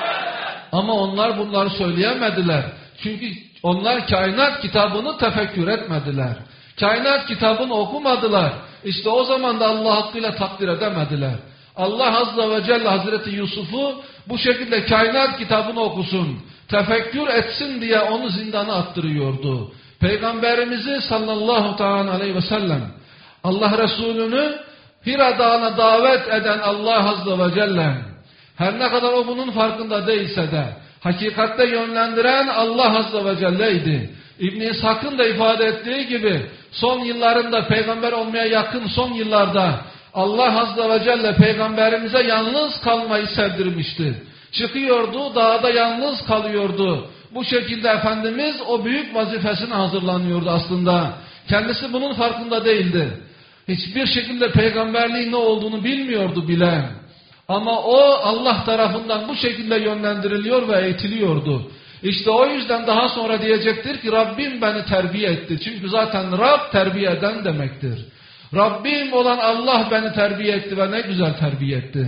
ama onlar bunları söyleyemediler. Çünkü onlar kainat kitabını tefekkür etmediler. Kainat kitabını okumadılar. İşte o zaman da Allah hakkıyla takdir edemediler. Allah Azze ve Celle Hazreti Yusuf'u bu şekilde kainat kitabını okusun, tefekkür etsin diye onu zindana attırıyordu. Peygamberimizi sallallahu teala aleyhi ve sellem, Allah Resulü'nü Hira Dağı'na davet eden Allah Azze ve Celle, her ne kadar o bunun farkında değilse de, hakikatte yönlendiren Allah Azze ve Celle'ydi. İbn-i İshak'ın da ifade ettiği gibi, son yıllarında peygamber olmaya yakın son yıllarda, Allah Azze ve Celle peygamberimize yalnız kalmayı sevdirmişti. Çıkıyordu, dağda yalnız kalıyordu. Bu şekilde Efendimiz o büyük vazifesine hazırlanıyordu aslında. Kendisi bunun farkında değildi. Hiçbir şekilde peygamberliğin ne olduğunu bilmiyordu bile. Ama o Allah tarafından bu şekilde yönlendiriliyor ve eğitiliyordu. İşte o yüzden daha sonra diyecektir ki Rabbim beni terbiye etti. Çünkü zaten Rab terbiye eden demektir. Rabbim olan Allah beni terbiye etti ve ne güzel terbiye etti.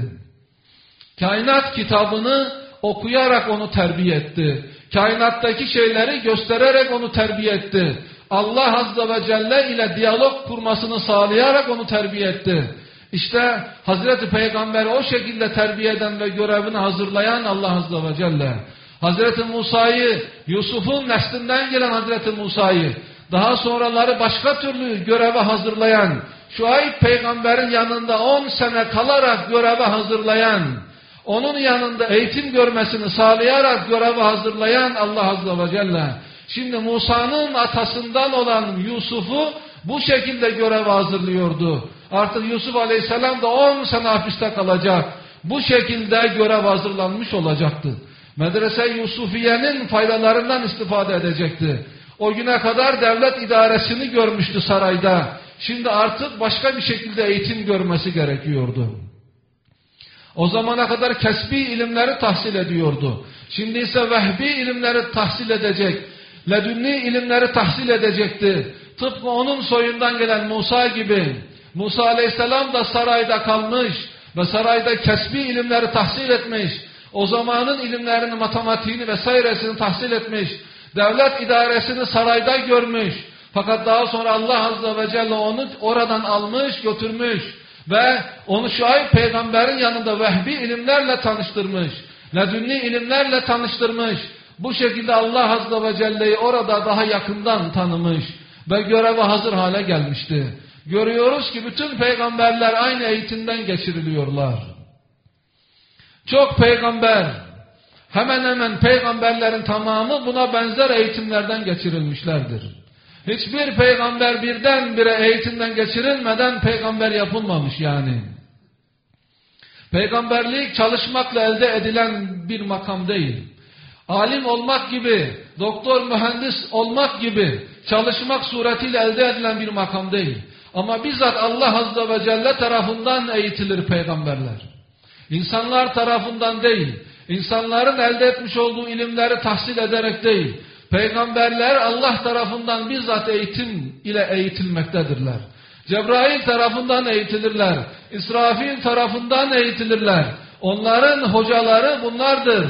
Kainat kitabını okuyarak onu terbiye etti. Kainattaki şeyleri göstererek onu terbiye etti. Allah Azze ve Celle ile diyalog kurmasını sağlayarak onu terbiye etti. İşte Hazreti Peygamber'i o şekilde terbiye eden ve görevini hazırlayan Allah Azze ve Celle. Hazreti Musa'yı, Yusuf'un neslinden gelen Hazreti Musa'yı, daha sonraları başka türlü göreve hazırlayan, Şuayb Peygamber'in yanında on sene kalarak göreve hazırlayan, onun yanında eğitim görmesini sağlayarak göreve hazırlayan Allah Azze ve Celle. Şimdi Musa'nın atasından olan Yusuf'u bu şekilde göreve hazırlıyordu. Artık Yusuf Aleyhisselam da on sene hapiste kalacak. Bu şekilde görev hazırlanmış olacaktı. Medrese-i Yusufiye'nin faydalarından istifade edecekti. O güne kadar devlet idaresini görmüştü sarayda. Şimdi artık başka bir şekilde eğitim görmesi gerekiyordu. O zamana kadar kesbi ilimleri tahsil ediyordu. Şimdi ise vehbi ilimleri tahsil edecek. Ledünni ilimleri tahsil edecekti. Tıpkı onun soyundan gelen Musa gibi. Musa Aleyhisselam da sarayda kalmış ve sarayda kesbi ilimleri tahsil etmiş. O zamanın ilimlerini, matematiğini vesairesini tahsil etmiş. Devlet idaresini sarayda görmüş. Fakat daha sonra Allah Azze ve Celle onu oradan almış, götürmüş. Ve onu Şuayb Peygamber'in yanında vehbi ilimlerle tanıştırmış. Ledünni ilimlerle tanıştırmış. Bu şekilde Allah Azze ve Celle'yi orada daha yakından tanımış. Ve göreve hazır hale gelmişti. Görüyoruz ki bütün peygamberler aynı eğitimden geçiriliyorlar. Çok peygamber, hemen hemen peygamberlerin tamamı buna benzer eğitimlerden geçirilmişlerdir. Hiçbir peygamber birdenbire eğitimden geçirilmeden peygamber yapılmamış yani. Peygamberlik çalışmakla elde edilen bir makam değil. Alim olmak gibi, doktor, mühendis olmak gibi çalışmak suretiyle elde edilen bir makam değil. Ama bizzat Allah Azze ve Celle tarafından eğitilir peygamberler. İnsanlar tarafından değil, insanların elde etmiş olduğu ilimleri tahsil ederek değil, peygamberler Allah tarafından bizzat eğitim ile eğitilmektedirler. Cebrail tarafından eğitilirler, İsrafil tarafından eğitilirler. Onların hocaları bunlardır.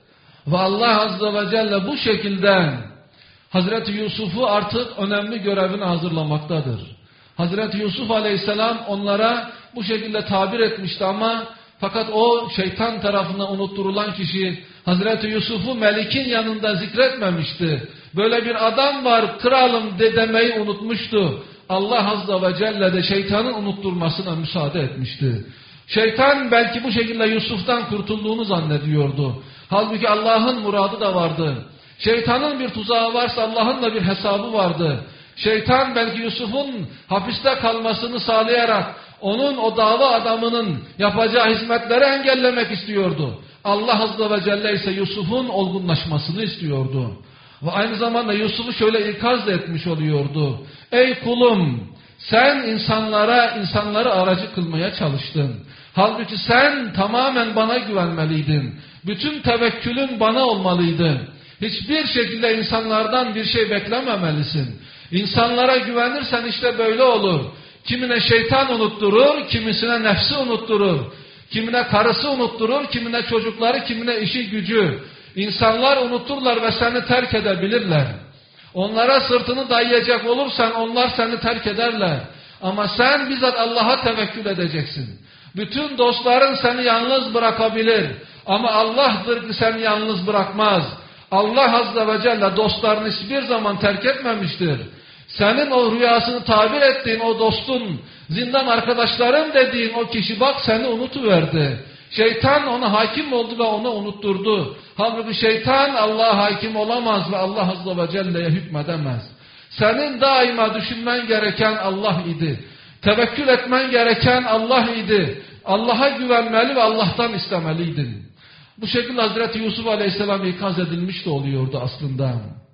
Ve Allah Azze ve Celle bu şekilde Hazreti Yusuf'u artık önemli görevine hazırlamaktadır. Hazreti Yusuf Aleyhisselam onlara bu şekilde tabir etmişti ama fakat o şeytan tarafından unutturulan kişi Hazreti Yusuf'u Melik'in yanında zikretmemişti. Böyle bir adam var, kralım de demeyi unutmuştu. Allah Azze ve Celle de şeytanın unutturmasına müsaade etmişti. Şeytan belki bu şekilde Yusuf'tan kurtulduğunu zannediyordu. Halbuki Allah'ın muradı da vardı. Şeytanın bir tuzağı varsa Allah'ın da bir hesabı vardı. Şeytan belki Yusuf'un hapiste kalmasını sağlayarak onun o dava adamının yapacağı hizmetleri engellemek istiyordu. Allah Azze ve Celle ise Yusuf'un olgunlaşmasını istiyordu. Ve aynı zamanda Yusuf'u şöyle ikaz etmiş oluyordu. Ey kulum, sen insanlara, insanları aracı kılmaya çalıştın. Halbuki sen tamamen bana güvenmeliydin. Bütün tevekkülün bana olmalıydı. Hiçbir şekilde insanlardan bir şey beklememelisin. İnsanlara güvenirsen işte böyle olur. Kimine şeytan unutturur, kimisine nefsi unutturur. Kimine karısı unutturur, kimine çocukları, kimine işi gücü. İnsanlar unuturlar ve seni terk edebilirler. Onlara sırtını dayayacak olursan onlar seni terk ederler. Ama sen bizzat Allah'a tevekkül edeceksin. Bütün dostların seni yalnız bırakabilir. Ama Allah'tır ki seni yalnız bırakmaz. Allah Azze ve Celle dostlarını hiçbir zaman terk etmemiştir. Senin o rüyasını tabir ettiğin o dostun, zindan arkadaşlarım dediğin o kişi bak seni unutuverdi. Şeytan ona hakim oldu ve onu unutturdu. Halbuki şeytan Allah'a hakim olamaz ve Allah Azze ve Celle'ye hükmedemez. Senin daima düşünmen gereken Allah idi. Tevekkül etmen gereken Allah idi. Allah'a güvenmeli ve Allah'tan istemeliydin. Bu şekilde Hazreti Yusuf Aleyhisselam ikaz edilmiş de oluyordu aslında.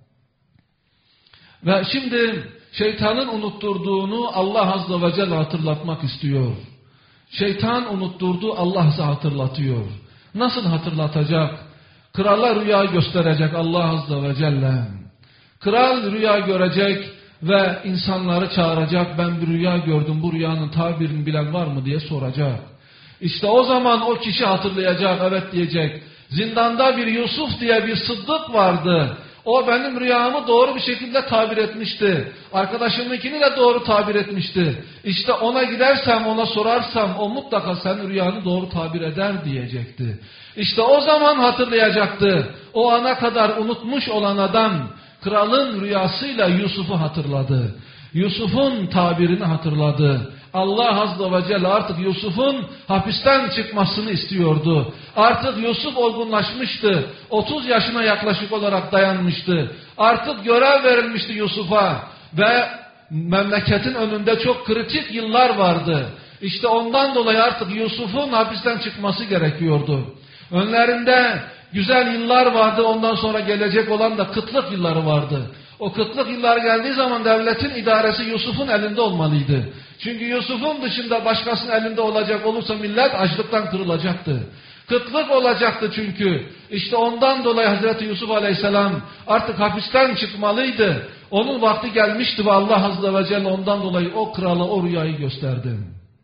Ve şimdi şeytanın unutturduğunu Allah Azze ve Celle hatırlatmak istiyor. Şeytan unutturdu, Allah ise hatırlatıyor. Nasıl hatırlatacak? Krala rüya gösterecek Allah Azze ve Celle. Kral rüya görecek ve insanları çağıracak. Ben bir rüya gördüm, bu rüyanın tabirini bilen var mı diye soracak. İşte o zaman o kişi hatırlayacak, evet diyecek. Zindanda bir Yusuf diye bir sıddık vardı. O benim rüyamı doğru bir şekilde tabir etmişti. Arkadaşımınkini de doğru tabir etmişti. İşte ona gidersem, ona sorarsam o mutlaka senin rüyanı doğru tabir eder diyecekti. İşte o zaman hatırlayacaktı. O ana kadar unutmuş olan adam kralın rüyasıyla Yusuf'u hatırladı. Yusuf'un tabirini hatırladı. Allah Azze ve Celle artık Yusuf'un hapisten çıkmasını istiyordu. Artık Yusuf olgunlaşmıştı. otuz yaşına yaklaşık olarak dayanmıştı. Artık görev verilmişti Yusuf'a ve memleketin önünde çok kritik yıllar vardı. İşte ondan dolayı artık Yusuf'un hapisten çıkması gerekiyordu. Önlerinde güzel yıllar vardı, ondan sonra gelecek olan da kıtlık yılları vardı. O kıtlık yıllar geldiği zaman devletin idaresi Yusuf'un elinde olmalıydı. Çünkü Yusuf'un dışında başkasının elinde olacak olursa millet açlıktan kırılacaktı. Kıtlık olacaktı çünkü. İşte ondan dolayı Hazreti Yusuf Aleyhisselam artık hapisten çıkmalıydı. Onun vakti gelmişti ve Allah Azze ve Celle ondan dolayı o krala o rüyayı gösterdi.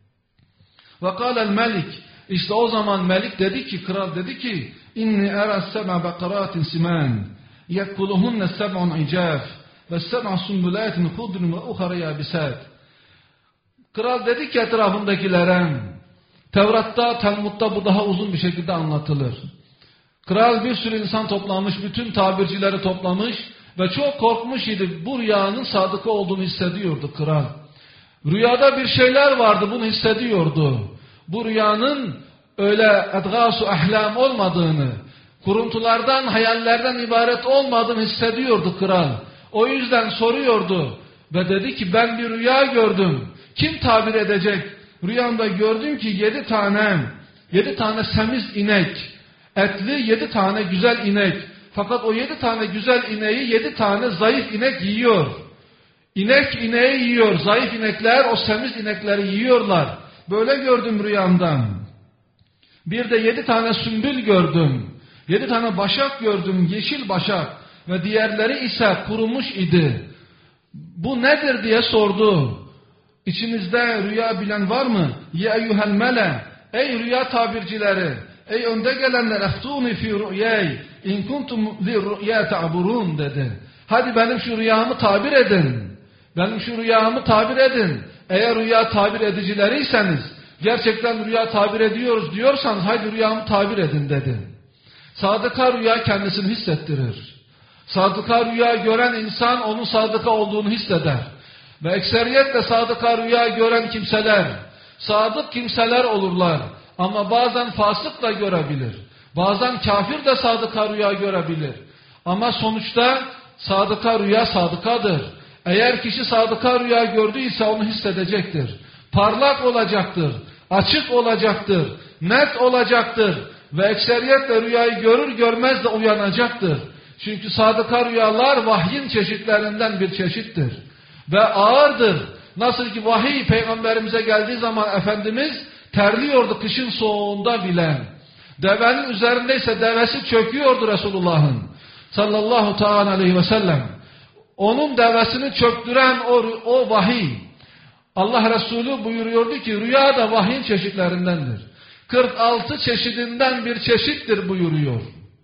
Ve kâlel melik, işte o zaman melik dedi ki, kral dedi ki, inni era seb'a bekaratin siman yekuluhunne seb'un icaf ve seb'a sumbulatin hudrun ve ukhara yabisat. Kral dedi ki etrafındakilere, Tevrat'ta, Talmud'da bu daha uzun bir şekilde anlatılır. Kral bir sürü insan toplamış, bütün tabircileri toplamış ve çok korkmuş idi. Bu rüyanın sadıkı olduğunu hissediyordu kral. Rüyada bir şeyler vardı, bunu hissediyordu. Bu rüyanın öyle edgâsu ahlam olmadığını, kuruntulardan, hayallerden ibaret olmadığını hissediyordu kral. O yüzden soruyordu ve dedi ki ben bir rüya gördüm. Kim tabir edecek? Rüyamda gördüm ki yedi tane Yedi tane semiz inek, etli yedi tane güzel inek. Fakat o yedi tane güzel ineği yedi tane zayıf inek yiyor. İnek ineği yiyor, zayıf inekler o semiz inekleri yiyorlar. Böyle gördüm rüyamdan. Bir de yedi tane sümbül gördüm. Yedi tane başak gördüm, yeşil başak. Ve diğerleri ise kurumuş idi. Bu nedir diye sordu. İçinizde rüya bilen var mı? Ya eyyuhel mele, ey rüya tabircileri, ey önde gelenler, eftuni fi rüyey, in kuntum li rüya ta'burun dedi. Hadi benim şu rüyamı tabir edin. Benim şu rüyamı tabir edin. Eğer rüya tabir edicileriyseniz, gerçekten rüya tabir ediyoruz diyorsanız, hadi rüyamı tabir edin dedi. Sadıka rüya kendisini hissettirir. Sadıka rüya gören insan onun sadıka olduğunu hisseder. Ve ekseriyetle sadıka rüya gören kimseler, sadık kimseler olurlar. Ama bazen fasık da görebilir. Bazen kafir de sadıka rüya görebilir. Ama sonuçta sadıka rüya sadıkadır. Eğer kişi sadıka rüya gördüyse onu hissedecektir. Parlak olacaktır, açık olacaktır, net olacaktır. Ve ekseriyetle rüyayı görür görmez de uyanacaktır. Çünkü sadıka rüyalar vahyin çeşitlerinden bir çeşittir. Ve ağırdır. Nasıl ki vahiy peygamberimize geldiği zaman Efendimiz terliyordu kışın soğuğunda bile. Devenin üzerindeyse devesi çöküyordu Resulullah'ın sallallahu teala aleyhi ve sellem. Onun devesini çöktüren o, o vahiy. Allah Resulü buyuruyordu ki rüya da vahyin çeşitlerindendir. kırk altı çeşidinden bir çeşittir buyuruyor.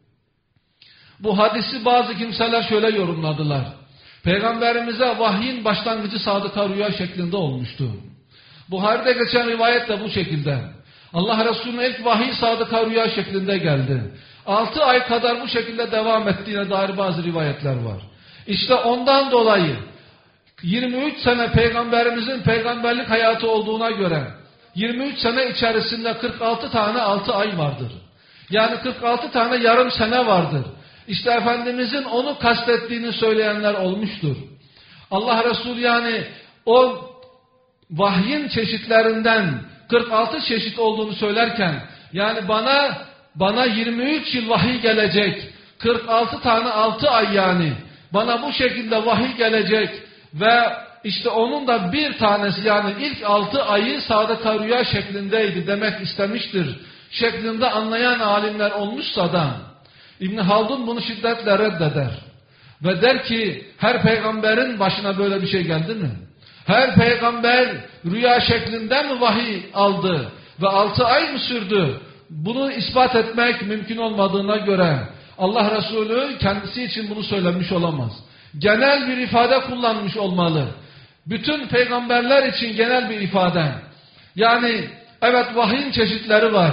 Bu hadisi bazı kimseler şöyle yorumladılar. Peygamberimize vahyin başlangıcı sadıka rüya şeklinde olmuştu. Buhari'de geçen rivayet de bu şekilde. Allah Resulü'nün ilk vahiy sadıka rüya şeklinde geldi. Altı ay kadar bu şekilde devam ettiğine dair bazı rivayetler var. İşte ondan dolayı yirmi üç sene peygamberimizin peygamberlik hayatı olduğuna göre yirmi üç sene içerisinde kırk altı tane altı ay vardır. Yani kırk altı tane yarım sene vardır. İşte Efendimizin onu kastettiğini söyleyenler olmuştur. Allah Resulü yani o vahyin çeşitlerinden kırk altı çeşit olduğunu söylerken yani bana bana yirmi üç yıl vahiy gelecek. kırk altı tane altı ay yani. Bana bu şekilde vahiy gelecek ve işte onun da bir tanesi yani ilk altı ayı sadıka rüya şeklindeydi demek istemiştir. Şeklinde anlayan alimler olmuşsa da İbn Haldun bunu şiddetle reddeder. Ve der ki her peygamberin başına böyle bir şey geldi mi? Her peygamber rüya şeklinde mi vahiy aldı ve altı ay mı sürdü? Bunu ispat etmek mümkün olmadığına göre Allah Resulü kendisi için bunu söylemiş olamaz. Genel bir ifade kullanmış olmalı. Bütün peygamberler için genel bir ifade. Yani evet vahyin çeşitleri var.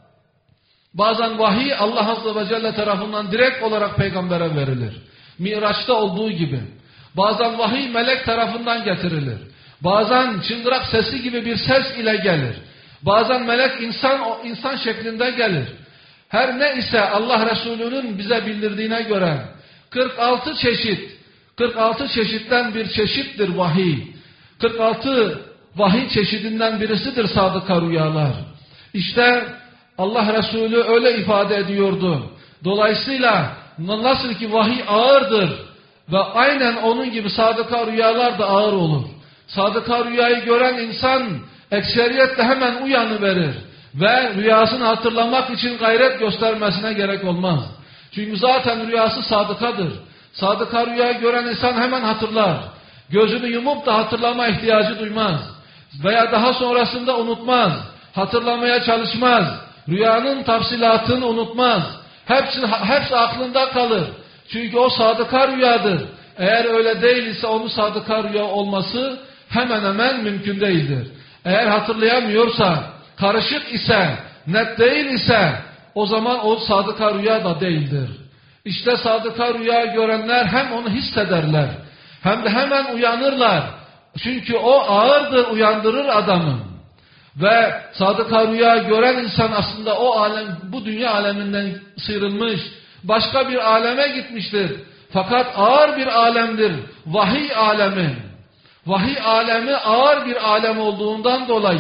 Bazen vahiy Allah Azze ve Celle tarafından direkt olarak peygambere verilir. Miraç'ta olduğu gibi. Bazen vahiy melek tarafından getirilir. Bazen çıngırak sesi gibi bir ses ile gelir. Bazen melek insan insan şeklinde gelir. Her ne ise Allah Resulü'nün bize bildirdiğine göre kırk altı çeşit, kırk altı çeşitten bir çeşittir vahiy. kırk altı vahiy çeşidinden birisidir sadıka rüyalar. İşte Allah Resulü öyle ifade ediyordu. Dolayısıyla nasıl ki vahiy ağırdır ve aynen onun gibi sadıka rüyalar da ağır olur. Sadıka rüyayı gören insan ekseriyetle hemen uyanıverir ve rüyasını hatırlamak için gayret göstermesine gerek olmaz. Çünkü zaten rüyası sadıkadır. Sadıka rüyayı gören insan hemen hatırlar. Gözünü yumup da hatırlama ihtiyacı duymaz. Veya daha sonrasında unutmaz. Hatırlamaya çalışmaz. Rüyanın tafsilatını unutmaz. Hepsi, hepsi aklında kalır. Çünkü o sadıka rüyadır. Eğer öyle değil ise onun sadıka rüya olması hemen hemen mümkün değildir. Eğer hatırlayamıyorsa, karışık ise, net değil ise o zaman o sadıka rüya da değildir. İşte sadıka rüya görenler hem onu hissederler hem de hemen uyanırlar. Çünkü o ağırdır, uyandırır adamı. Ve sadıka rüya gören insan aslında o alem, bu dünya aleminden sıyrılmış, başka bir aleme gitmiştir. Fakat ağır bir alemdir, vahiy alemi. Vahiy alemi ağır bir alem olduğundan dolayı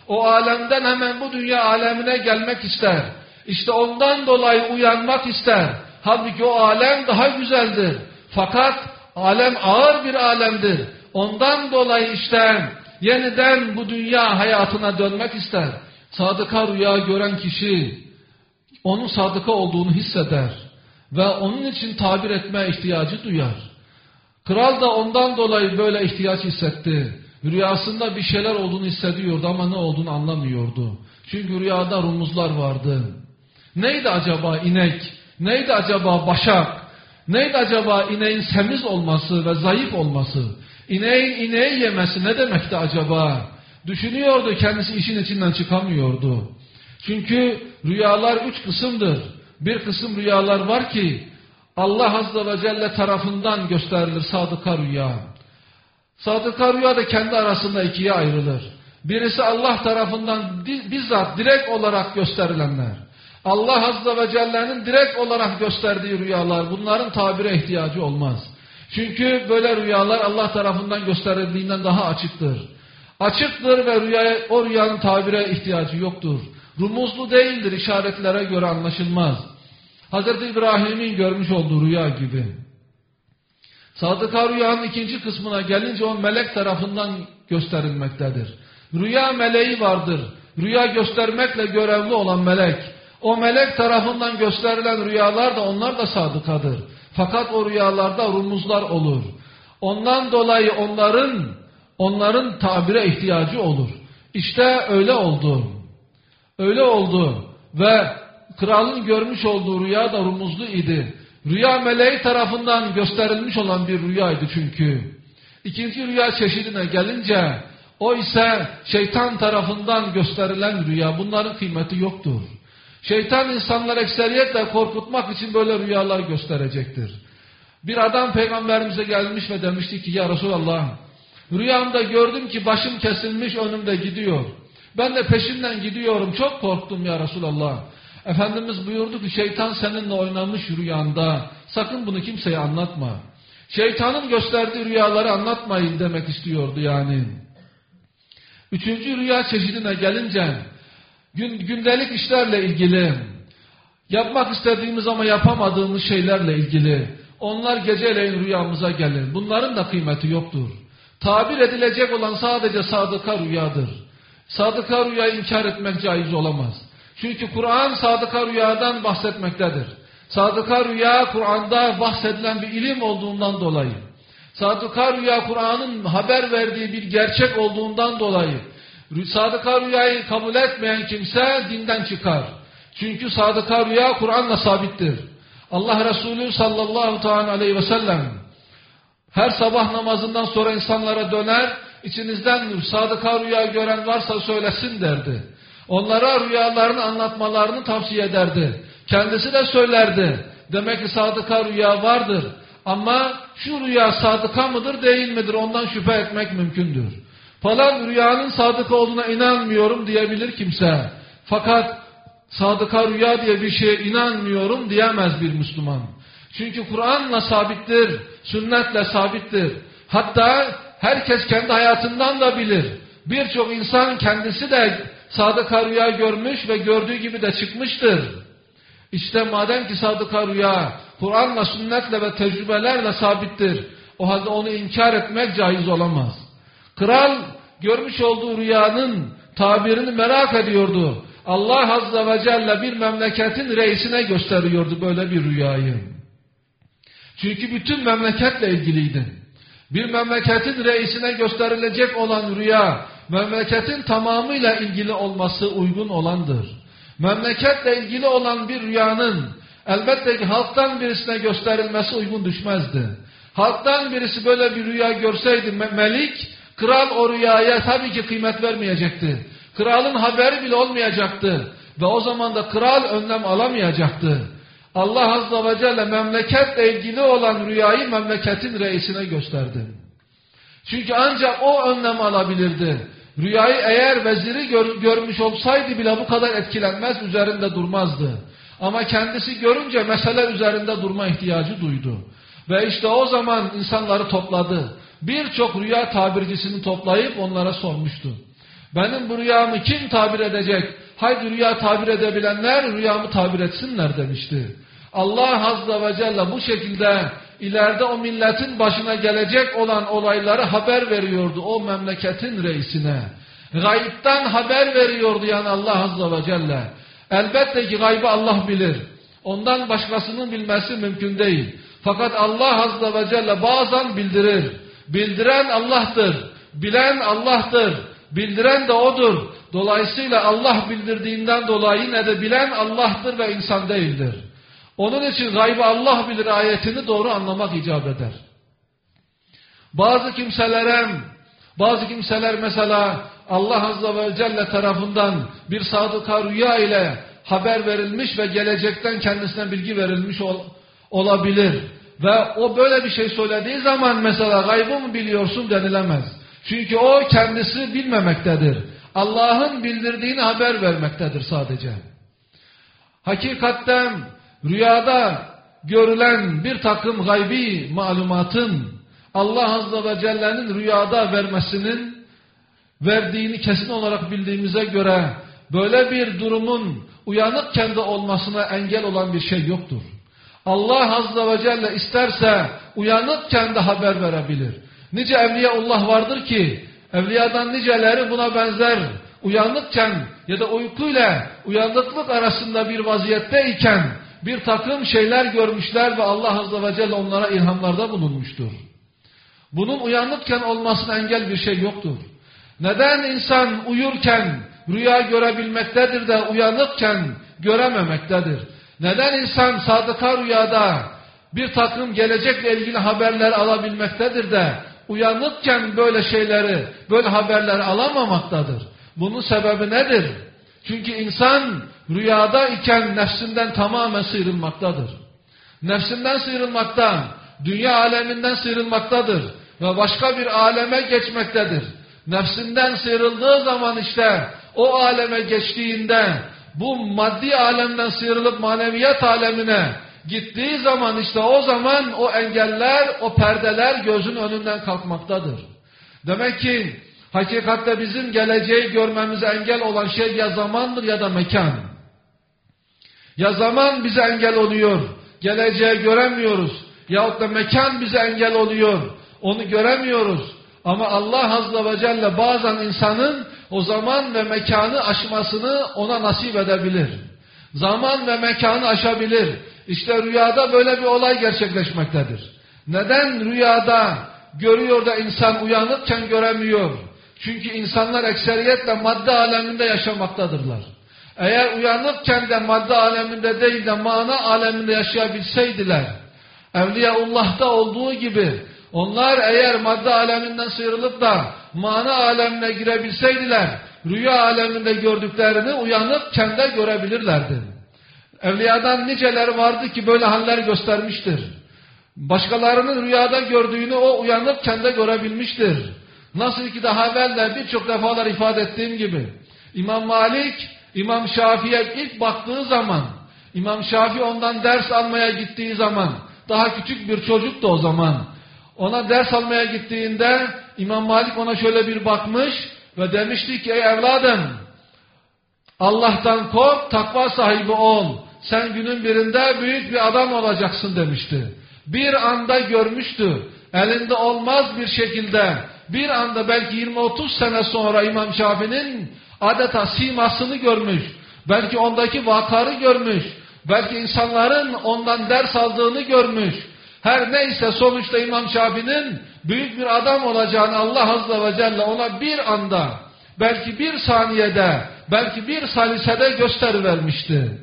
O alemden hemen bu dünya alemine gelmek ister. İşte ondan dolayı uyanmak ister. Halbuki o alem daha güzeldir. Fakat alem ağır bir alemdir. Ondan dolayı işte yeniden bu dünya hayatına dönmek ister. Sadıka rüya gören kişi onun sadıka olduğunu hisseder ve onun için tabir etmeye ihtiyacı duyar. Kral da ondan dolayı böyle ihtiyaç hissetti. Rüyasında bir şeyler olduğunu hissediyordu ama ne olduğunu anlamıyordu. Çünkü rüyada rumuzlar vardı. Neydi acaba inek? Neydi acaba başak? Neydi acaba ineğin semiz olması ve zayıf olması? İneğin ineği yemesi ne demekti acaba? Düşünüyordu, kendisi işin içinden çıkamıyordu. Çünkü rüyalar üç kısımdır. Bir kısım rüyalar var ki Allah Azze ve Celle tarafından gösterilir sadıka rüya. Sadıka rüya da kendi arasında ikiye ayrılır. Birisi Allah tarafından bizzat direkt olarak gösterilenler. Allah Azze ve Celle'nin direkt olarak gösterdiği rüyalar, bunların tabire ihtiyacı olmaz. Çünkü böyle rüyalar Allah tarafından gösterildiğinden daha açıktır. Açıktır ve rüyaya, o rüyanın tabire ihtiyacı yoktur. Rumuzlu değildir, işaretlere göre anlaşılmaz. Hazreti İbrahim'in görmüş olduğu rüya gibi. Sadıka rüyanın ikinci kısmına gelince o melek tarafından gösterilmektedir. Rüya meleği vardır. Rüya göstermekle görevli olan melek. O melek tarafından gösterilen rüyalar da onlar da sadıkadır. Fakat o rüyalarda rumuzlar olur. Ondan dolayı onların onların tabire ihtiyacı olur. İşte öyle oldu. Öyle oldu ve kralın görmüş olduğu rüya da rumuzlu idi. Rüya meleği tarafından gösterilmiş olan bir rüyaydı çünkü. İkinci rüya çeşidine gelince o ise şeytan tarafından gösterilen rüya. Bunların kıymeti yoktur. Şeytan insanlar ekseriyetle korkutmak için böyle rüyalar gösterecektir. Bir adam peygamberimize gelmiş ve demişti ki ya Resulallah, rüyamda gördüm ki başım kesilmiş önümde gidiyor. Ben de peşinden gidiyorum, çok korktum ya Resulallah. Efendimiz buyurdu ki şeytan seninle oynamış rüyanda, sakın bunu kimseye anlatma. Şeytanın gösterdiği rüyaları anlatmayın demek istiyordu yani. Üçüncü rüya çeşidine gelince gün, gündelik işlerle ilgili, yapmak istediğimiz ama yapamadığımız şeylerle ilgili, onlar geceleyin rüyamıza gelir. Bunların da kıymeti yoktur. Tabir edilecek olan sadece sadıka rüyadır. Sadıka rüyayı inkar etmek caiz olamaz. Çünkü Kur'an sadıka rüyadan bahsetmektedir. Sadıka rüya Kur'an'da bahsedilen bir ilim olduğundan dolayı. Sadıka rüya Kur'an'ın haber verdiği bir gerçek olduğundan dolayı. Sadıka rüyayı kabul etmeyen kimse dinden çıkar. Çünkü sadıka rüya Kur'an'la sabittir. Allah Resulü sallallahu aleyhi ve sellem her sabah namazından sonra insanlara döner, içinizden sadıka rüya gören varsa söylesin derdi. Onlara rüyalarını anlatmalarını tavsiye ederdi. Kendisi de söylerdi. Demek ki sadıka rüya vardır. Ama şu rüya sadıka mıdır değil midir ondan şüphe etmek mümkündür. Falan rüyanın sadıka olduğuna inanmıyorum diyebilir kimse. Fakat sadıka rüya diye bir şeye inanmıyorum diyemez bir Müslüman. Çünkü Kur'an'la sabittir, sünnetle sabittir. Hatta herkes kendi hayatından da bilir. Birçok insan kendisi de sadıka rüya görmüş ve gördüğü gibi de çıkmıştır. İşte madem ki sadıka rüya Kur'an'la, sünnetle ve tecrübelerle sabittir, o halde onu inkar etmek caiz olamaz. Kral görmüş olduğu rüyanın tabirini merak ediyordu. Allah Azze ve Celle bir memleketin reisine gösteriyordu böyle bir rüyayı. Çünkü bütün memleketle ilgiliydi. Bir memleketin reisine gösterilecek olan rüya, memleketin tamamıyla ilgili olması uygun olandır. Memleketle ilgili olan bir rüyanın elbette ki halktan birisine gösterilmesi uygun düşmezdi. Halktan birisi böyle bir rüya görseydi melik, kral o rüyaya tabii ki kıymet vermeyecekti. Kralın haberi bile olmayacaktı. Ve o zaman da kral önlem alamayacaktı. Allah Azze ve Celle memleketle ilgili olan rüyayı memleketin reisine gösterdi. Çünkü ancak o önlem alabilirdi. Rüyayı eğer veziri gör, görmüş olsaydı bile bu kadar etkilenmez, üzerinde durmazdı. Ama kendisi görünce mesele üzerinde durma ihtiyacı duydu. Ve işte o zaman insanları topladı. Birçok rüya tabircisini toplayıp onlara sormuştu. Benim bu rüyamı kim tabir edecek? Haydi rüya tabir edebilenler rüyamı tabir etsinler demişti. Allah Azze ve Celle bu şekilde ileride o milletin başına gelecek olan olayları haber veriyordu o memleketin reisine. Gayb'tan haber veriyordu yani Allah Azze ve Celle. Elbette ki gaybı Allah bilir. Ondan başkasının bilmesi mümkün değil. Fakat Allah Azze ve Celle bazen bildirir. Bildiren Allah'tır. Bilen Allah'tır. Bildiren de O'dur. Dolayısıyla Allah bildirdiğinden dolayı yine de bilen Allah'tır ve insan değildir. Onun için gaybı Allah bilir ayetini doğru anlamak icap eder. Bazı kimselere, bazı kimseler mesela Allah Azze ve Celle tarafından bir sadıka rüya ile haber verilmiş ve gelecekten kendisine bilgi verilmiş ol, olabilir. Ve o böyle bir şey söylediği zaman mesela gaybı mı biliyorsun denilemez. Çünkü o kendisi bilmemektedir. Allah'ın bildirdiğini haber vermektedir sadece. Hakikaten rüyada görülen bir takım gaybi malumatın Allah Azze ve Celle'nin rüyada vermesinin verdiğini kesin olarak bildiğimize göre böyle bir durumun uyanıkken de olmasına engel olan bir şey yoktur. Allah Azze ve Celle isterse uyanıkken de haber verebilir. Nice evliyaullah vardır ki evliyadan niceleri buna benzer uyanıkken ya da uykuyla uyanıklık arasında bir vaziyetteyken bir takım şeyler görmüşler ve Allah Azze ve Celle onlara ilhamlarda bulunmuştur. Bunun uyanıkken olmasına engel bir şey yoktur. Neden insan uyurken rüya görebilmektedir de uyanıkken görememektedir? Neden insan sadıka rüyada bir takım gelecekle ilgili haberler alabilmektedir de uyanıkken böyle şeyleri, böyle haberler alamamaktadır? Bunun sebebi nedir? Çünkü insan rüyada iken nefsinden tamamen sıyrılmaktadır. Nefsinden sıyrılmakta, dünya aleminden sıyrılmaktadır ve başka bir aleme geçmektedir. Nefsinden sıyrıldığı zaman işte o aleme geçtiğinde bu maddi alemden sıyrılıp maneviyat alemine gittiği zaman işte o zaman o engeller, o perdeler gözün önünden kalkmaktadır. Demek ki hakikatte bizim geleceği görmemize engel olan şey ya zamandır ya da mekan. Ya zaman bize engel oluyor, geleceği göremiyoruz. Yahut da mekan bize engel oluyor, onu göremiyoruz. Ama Allah Azze ve Celle bazen insanın o zaman ve mekanı aşmasını ona nasip edebilir. Zaman ve mekanı aşabilir. İşte rüyada böyle bir olay gerçekleşmektedir. Neden rüyada görüyor da insan uyanıkken göremiyor? Çünkü insanlar ekseriyetle madde aleminde yaşamaktadırlar. Eğer uyanıkken de madde aleminde değil de mana aleminde yaşayabilseydiler, Evliyaullah'ta olduğu gibi onlar eğer madde aleminden sıyrılıp da mana alemine girebilseydiler, rüya aleminde gördüklerini uyanıkken de görebilirlerdi. Evliyadan niceleri vardı ki böyle haller göstermiştir. Başkalarının rüyada gördüğünü o uyanıkken de görebilmiştir. Nasıl ki daha evvel de birçok defalar ifade ettiğim gibi İmam Malik, İmam Şafii'ye ilk baktığı zaman, İmam Şafii ondan ders almaya gittiği zaman, daha küçük bir çocuktu o zaman, ona ders almaya gittiğinde İmam Malik ona şöyle bir bakmış ve demişti ki ey evladım, Allah'tan kork, takva sahibi ol, sen günün birinde büyük bir adam olacaksın demişti. Bir anda görmüştü, elinde olmaz bir şekilde, bir anda belki yirmi otuz sene sonra İmam Şafii'nin adeta simasını görmüş, belki ondaki vakarı görmüş, belki insanların ondan ders aldığını görmüş. Her neyse sonuçta İmam Şafii'nin büyük bir adam olacağını Allah Azze ve Celle ona bir anda, belki bir saniyede, belki bir salisede gösterivermişti.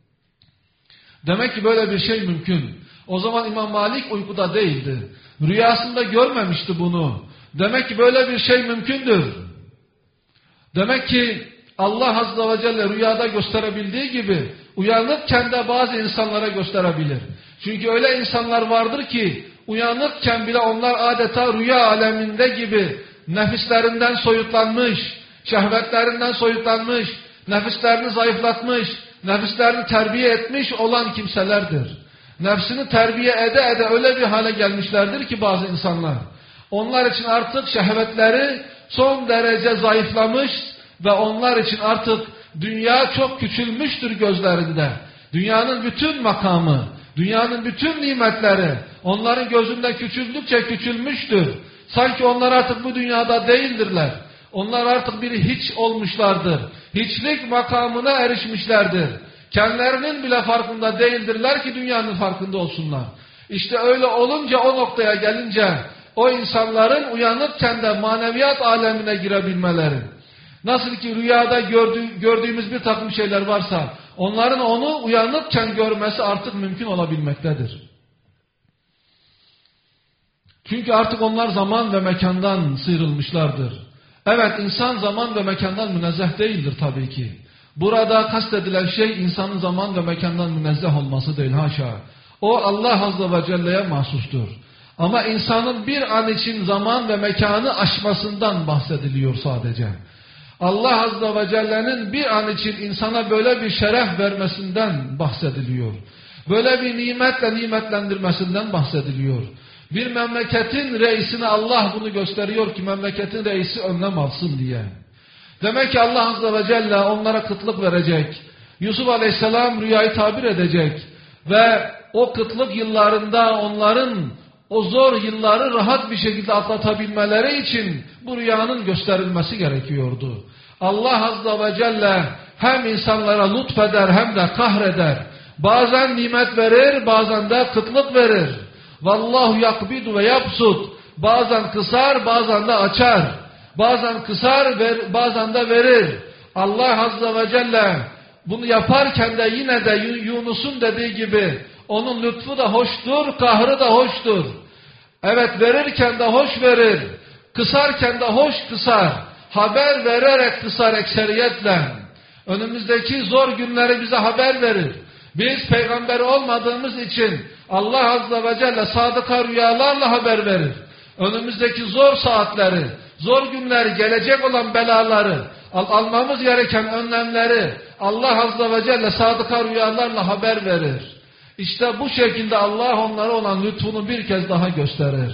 Demek ki böyle bir şey mümkün. O zaman İmam Malik uykuda değildi. Rüyasında görmemişti bunu. Demek ki böyle bir şey mümkündür. Demek ki Allah Azze ve Celle rüyada gösterebildiği gibi uyanıkken de bazı insanlara gösterebilir. Çünkü öyle insanlar vardır ki uyanıkken bile onlar adeta rüya aleminde gibi nefislerinden soyutlanmış, şehvetlerinden soyutlanmış, nefislerini zayıflatmış, nefislerini terbiye etmiş olan kimselerdir. Nefsini terbiye ede ede öyle bir hale gelmişlerdir ki bazı insanlar. Onlar için artık şehvetleri son derece zayıflamış ve onlar için artık dünya çok küçülmüştür gözlerinde. Dünyanın bütün makamı, dünyanın bütün nimetleri onların gözünde küçüldükçe küçülmüştür. Sanki onlar artık bu dünyada değildirler. Onlar artık bir hiç olmuşlardır. Hiçlik makamına erişmişlerdir. Kendilerinin bile farkında değildirler ki dünyanın farkında olsunlar. İşte öyle olunca, o noktaya gelince o insanların uyanıkken de maneviyat alemine girebilmeleri. Nasıl ki rüyada gördüğü, gördüğümüz bir takım şeyler varsa onların onu uyanıkken görmesi artık mümkün olabilmektedir. Çünkü artık onlar zaman ve mekandan sıyrılmışlardır. Evet, insan zaman ve mekandan münezzeh değildir tabii ki. Burada kastedilen şey insanın zaman ve mekandan münezzeh olması değil, haşa. O Allah Azze ve Celle'ye mahsustur. Ama insanın bir an için zaman ve mekanı aşmasından bahsediliyor sadece. Allah Azze ve Celle'nin bir an için insana böyle bir şeref vermesinden bahsediliyor. Böyle bir nimetle nimetlendirmesinden bahsediliyor. Bir memleketin reisine Allah bunu gösteriyor ki memleketin reisi önlem alsın diye. Demek ki Allah Azze ve Celle onlara kıtlık verecek. Yusuf Aleyhisselam rüyayı tabir edecek. Ve o kıtlık yıllarında onların o zor yılları rahat bir şekilde atlatabilmeleri için bu rüyanın gösterilmesi gerekiyordu. Allah Azze ve Celle hem insanlara lütfeder hem de kahreder. Bazen nimet verir, bazen de kıtlık verir. Vallahu yakbidu ve yapsut. Bazen kısar, bazen de açar. Bazen kısar, ver, bazen de verir. Allah Azze ve Celle bunu yaparken de yine de Yunus'un dediği gibi onun lütfu da hoştur, kahrı da hoştur. Evet, verirken de hoş verir. Kısarken de hoş kısar. Haber vererek kısar ekseriyetle. Önümüzdeki zor günleri bize haber verir. Biz peygamber olmadığımız için Allah Azze ve Celle sadıka rüyalarla haber verir. Önümüzdeki zor saatleri, zor günler, gelecek olan belaları, al almamız gereken önlemleri Allah Azze ve Celle sadıka rüyalarla haber verir. İşte bu şekilde Allah onlara olan lütfunu bir kez daha gösterir.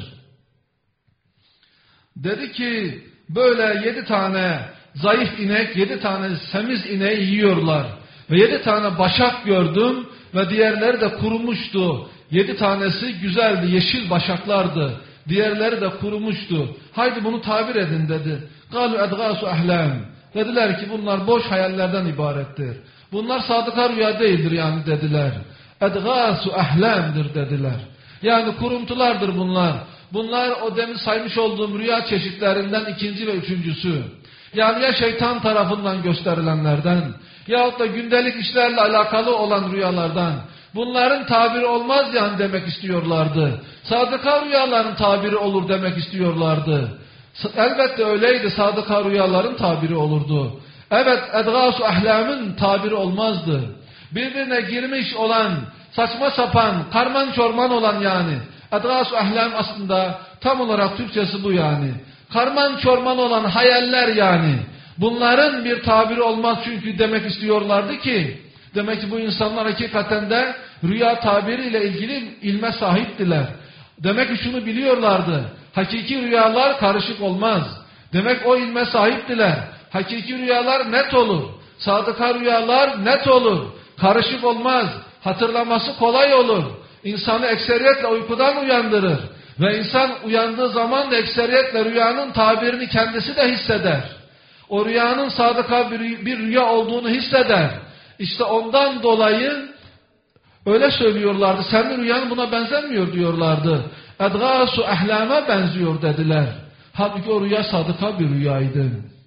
Dedi ki böyle yedi tane zayıf inek, yedi tane semiz ineği yiyorlar. Ve yedi tane başak gördüm ve diğerleri de kurumuştu. Yedi tanesi güzeldi, yeşil başaklardı. Diğerleri de kurumuştu. Haydi bunu tabir edin dedi. قَالُوا اَدْغَاسُ اَحْلَامٍ. Dediler ki bunlar boş hayallerden ibarettir. Bunlar sadıka rüya değildir yani dediler. اَدْغَاسُ اَحْلَام'dir dediler. Yani kuruntulardır bunlar. Bunlar o demin saymış olduğum rüya çeşitlerinden ikinci ve üçüncüsü. Yani ya şeytan tarafından gösterilenlerden yahut da gündelik işlerle alakalı olan rüyalardan. Bunların tabiri olmaz yani demek istiyorlardı. Sadıka rüyaların tabiri olur demek istiyorlardı. Elbette öyleydi, sadıka rüyaların tabiri olurdu. Evet, edgâs-ı ahlamın tabiri olmazdı. Birbirine girmiş olan, saçma sapan, karman çorman olan yani. Edgâs-ı ahlam aslında tam olarak Türkçesi bu yani. Karman çorman olan hayaller yani. Bunların bir tabiri olmaz çünkü demek istiyorlardı ki, demek ki bu insanlar hakikaten de rüya tabiriyle ilgili ilme sahiptiler. Demek ki şunu biliyorlardı, hakiki rüyalar karışık olmaz. Demek o ilme sahiptiler. Hakiki rüyalar net olur. Sadıka rüyalar net olur. Karışık olmaz. Hatırlaması kolay olur. İnsanı ekseriyetle uykudan uyandırır. Ve insan uyandığı zaman da ekseriyetle rüyanın tabirini kendisi de hisseder. O rüyanın sadıka bir, bir rüya olduğunu hisseder. İşte ondan dolayı öyle söylüyorlardı. Senin rüyan buna benzemiyor diyorlardı. Edgâsu ahlâme benziyor dediler. Halbuki o rüya sadıka bir rüyaydı.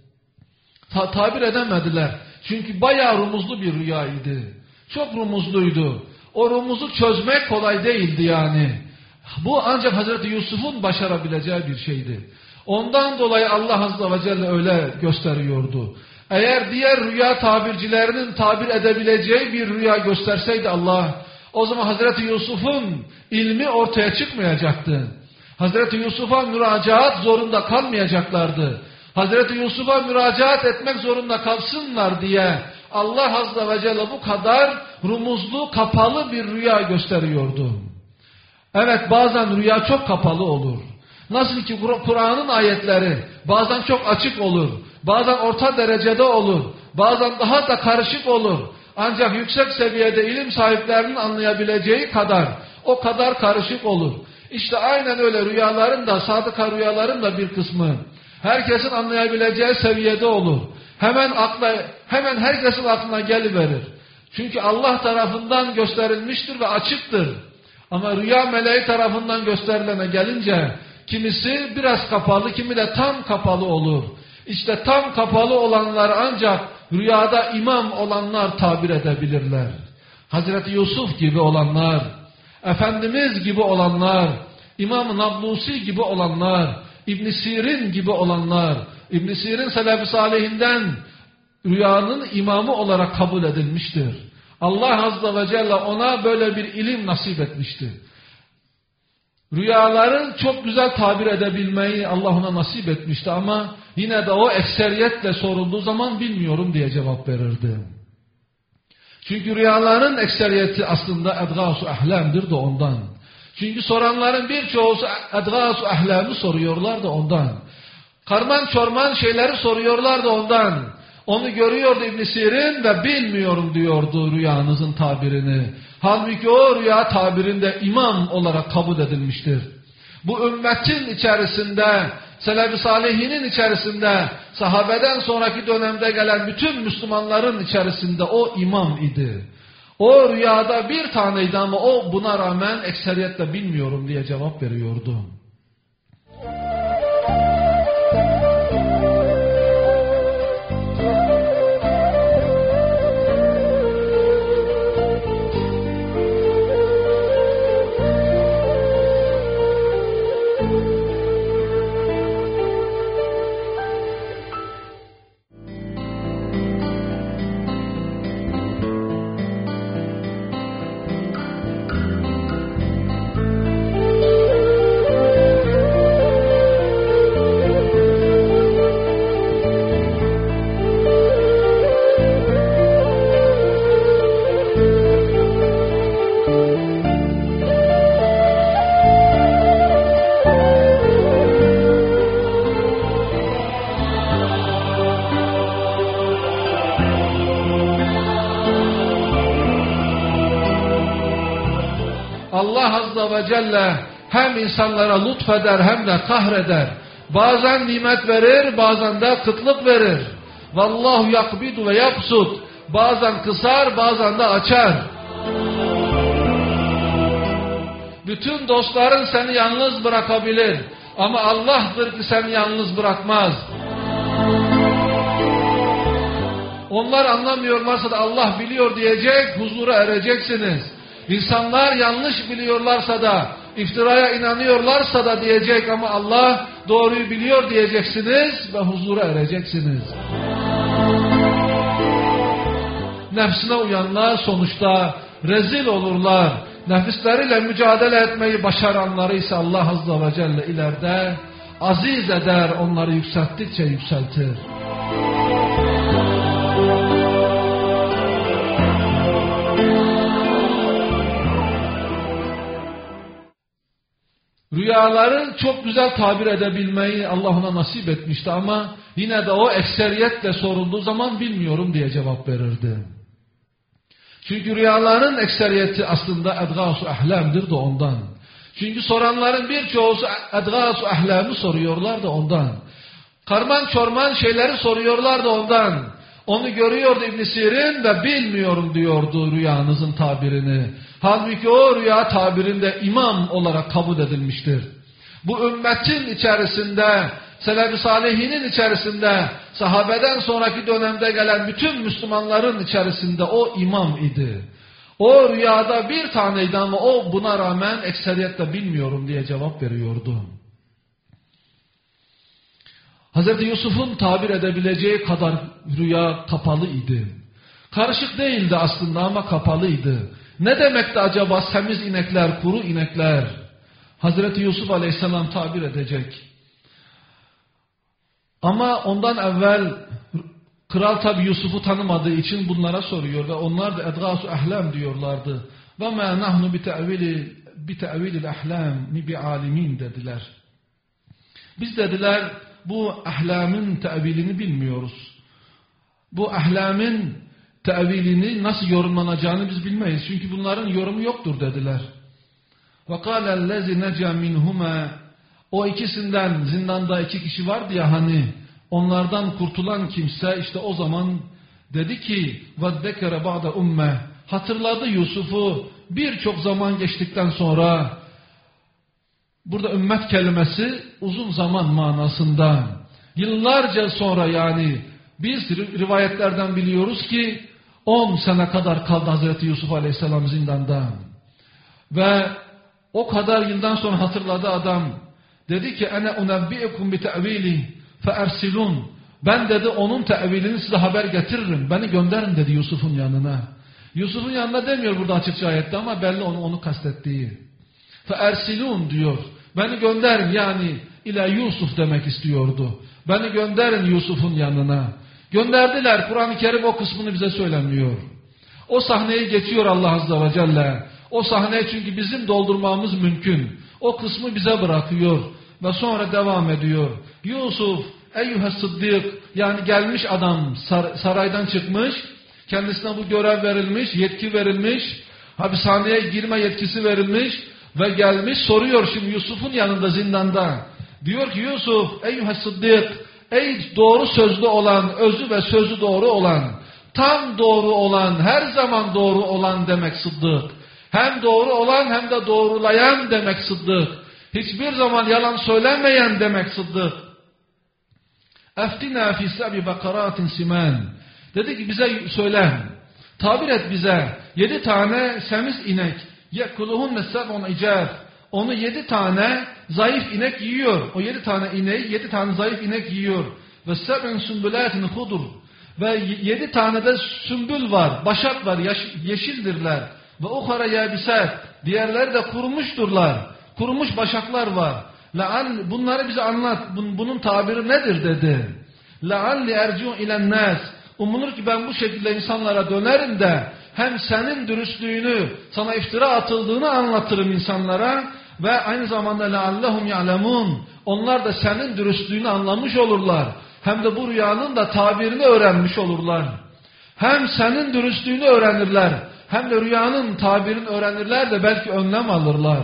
Ta tabir edemediler. Çünkü bayağı rumuzlu bir rüyaydı. Çok rumuzluydu. O rumuzu çözmek kolay değildi yani. Bu ancak Hazreti Yusuf'un başarabileceği bir şeydi. Ondan dolayı Allah Azze ve Celle öyle gösteriyordu. Eğer diğer rüya tabircilerinin tabir edebileceği bir rüya gösterseydi Allah, o zaman Hazreti Yusuf'un ilmi ortaya çıkmayacaktı. Hazreti Yusuf'a müracaat zorunda kalmayacaklardı. Hazreti Yusuf'a müracaat etmek zorunda kalsınlar diye Allah Azze ve Celle bu kadar rumuzlu, kapalı bir rüya gösteriyordu. Evet, bazen rüya çok kapalı olur. Nasıl ki Kur'an'ın ayetleri bazen çok açık olur, bazen orta derecede olur, bazen daha da karışık olur. Ancak yüksek seviyede ilim sahiplerinin anlayabileceği kadar, o kadar karışık olur. İşte aynen öyle rüyaların da, sadıka rüyaların da bir kısmı herkesin anlayabileceği seviyede olur. Hemen akla, hemen herkesin aklına geliverir. Çünkü Allah tarafından gösterilmiştir ve açıktır. Ama rüya meleği tarafından gösterilene gelince kimisi biraz kapalı, kimi de tam kapalı olur. İşte tam kapalı olanlar ancak rüyada imam olanlar tabir edebilirler. Hazreti Yusuf gibi olanlar, Efendimiz gibi olanlar, İmam-ı Nablusi gibi olanlar, İbn Sirin gibi olanlar, İbn Sirin Selef-i Salihinden rüyanın imamı olarak kabul edilmiştir. Allah Azze ve Celle ona böyle bir ilim nasip etmiştir. Rüyaları çok güzel tabir edebilmeyi Allah ona nasip etmişti ama yine de o ekseriyetle sorulduğu zaman bilmiyorum diye cevap verirdi. Çünkü rüyaların ekseriyeti aslında edgâs-ı ahlam'dır da ondan. Çünkü soranların birçoğusu edgâs-ı ahlam'ı soruyorlar da ondan. Karman çorman şeyleri soruyorlar da ondan. Onu görüyordu İbn Sirin ve bilmiyorum diyordu rüyanızın tabirini. Halbuki o rüya tabirinde imam olarak kabul edilmiştir. Bu ümmetin içerisinde, Selef-i Salihinin içerisinde, sahabeden sonraki dönemde gelen bütün Müslümanların içerisinde o imam idi. O rüyada bir taneydi ama o buna rağmen ekseriyetle bilmiyorum diye cevap veriyordu. Allah Azze ve Celle hem insanlara lütfeder hem de kahreder. Bazen nimet verir, bazen de kıtlık verir. Vallahu yakbidu ve yapsud. Bazen kısar, bazen de açar. Bütün dostların seni yalnız bırakabilir. Ama Allah'tır ki seni yalnız bırakmaz. Onlar anlamıyorlarsa da Allah biliyor diyecek, huzura ereceksiniz. İnsanlar yanlış biliyorlarsa da, iftiraya inanıyorlarsa da diyecek ama Allah doğruyu biliyor diyeceksiniz ve huzura ereceksiniz. Nefsine uyanlar sonuçta rezil olurlar. Nefisleriyle mücadele etmeyi başaranları ise Allah Azze ve Celle ileride aziz eder, onları yükselttikçe yükseltir. Rüyaları çok güzel tabir edebilmeyi Allah ona nasip etmişti ama yine de o ekseriyetle sorulduğu zaman bilmiyorum diye cevap verirdi. Çünkü rüyaların ekseriyeti aslında edgâs-ı ahlam'dır da ondan. Çünkü soranların birçoğusu edgâs-ı ahlam'ı soruyorlar da ondan. Karman çorman şeyleri soruyorlar da ondan. Onu görüyordu İbn Sirin ve bilmiyorum diyordu rüyanızın tabirini. Halbuki o rüya tabirinde imam olarak kabul edilmiştir. Bu ümmetin içerisinde, Selef-i Salihinin içerisinde, sahabeden sonraki dönemde gelen bütün Müslümanların içerisinde o imam idi. O rüyada bir taneydi ama o buna rağmen ekseriyetle bilmiyorum diye cevap veriyordu. Hazreti Yusuf'un tabir edebileceği kadar rüya kapalı idi. Karışık değildi aslında ama kapalıydı. Ne demekti acaba semiz inekler, kuru inekler? Hazreti Yusuf Aleyhisselam tabir edecek. Ama ondan evvel kral tabi Yusuf'u tanımadığı için bunlara soruyor ve onlar da edgâs-ı ahlam diyorlardı. وَمَا نَحْنُ بِتَأْوِيلِ بِتَأْوِيلِ الْأَحْلَامِ بِعَالِمِينَ dediler. Biz dediler bu ahlamın tevilini bilmiyoruz. Bu ahlamın tevilini nasıl yorumlanacağını biz bilmeyiz. Çünkü bunların yorumu yoktur dediler. وَقَالَ الَّذِي نَجَى مِنْهُمَا O ikisinden zindanda iki kişi vardı ya hani, onlardan kurtulan kimse işte o zaman dedi ki وَذَّكَرَ بَعْدَ اُمَّةِ Hatırladı Yusuf'u birçok zaman geçtikten sonra. Burada ümmet kelimesi uzun zaman manasında. Yıllarca sonra yani biz rivayetlerden biliyoruz ki on sene kadar kaldı Hazreti Yusuf Aleyhisselam zindanda. Ve o kadar yıldan sonra hatırladı adam. Dedi ki ene unebbi'ekum bi te'vili fe ersilun. Ben dedi onun tevilini size haber getiririm. Beni gönderin dedi Yusuf'un yanına. Yusuf'un yanına demiyor burada açıkça ayette ama belli onu, onu kastettiği. Fe ersilun diyor. Beni gönderin yani ila Yusuf demek istiyordu. Beni gönderin Yusuf'un yanına. Gönderdiler. Kur'an-ı Kerim o kısmını bize söylemiyor. O sahneyi geçiyor Allah Azze ve Celle. O sahneyi çünkü bizim doldurmamız mümkün. O kısmı bize bırakıyor. Ve sonra devam ediyor. Yusuf eyyühes sıddık yani gelmiş adam sar, saraydan çıkmış. Kendisine bu görev verilmiş, yetki verilmiş. Hapishaneye girme yetkisi verilmiş. Ve gelmiş soruyor şimdi Yusuf'un yanında zindanda. Diyor ki Yusuf eyyühes sıddık ey doğru sözlü olan, özü ve sözü doğru olan, tam doğru olan, her zaman doğru olan demek sıddık. Hem doğru olan hem de doğrulayan demek sıddık. Hiçbir zaman yalan söylemeyen demek sıddık. Eftina fi sebi bakaratin siman. Dedi ki bize söyle, tabir et bize yedi tane semiz inek. Yekuluhunne seb'un icaf. Onu yedi tane zayıf inek yiyor. O yedi tane ineği yedi tane zayıf inek yiyor. Ve seb'un sümbülatin hudur. Ve yedi tane de sümbül var, başak var, yeşildirler. Ve ukhara yabisat. Diğerleri de kurumuşturlar. Kurumuş başaklar var. La'al bunları bize anlat. Bunun tabiri nedir dedi. La'alli erci'u ilen nas. Umulur ki ben bu şekilde insanlara dönerim de hem senin dürüstlüğünü, sana iftira atıldığını anlatırım insanlara ve aynı zamanda leallehum ya'lemun. Onlar da senin dürüstlüğünü anlamış olurlar. Hem de bu rüyanın da tabirini öğrenmiş olurlar. Hem senin dürüstlüğünü öğrenirler, hem de rüyanın tabirini öğrenirler de belki önlem alırlar.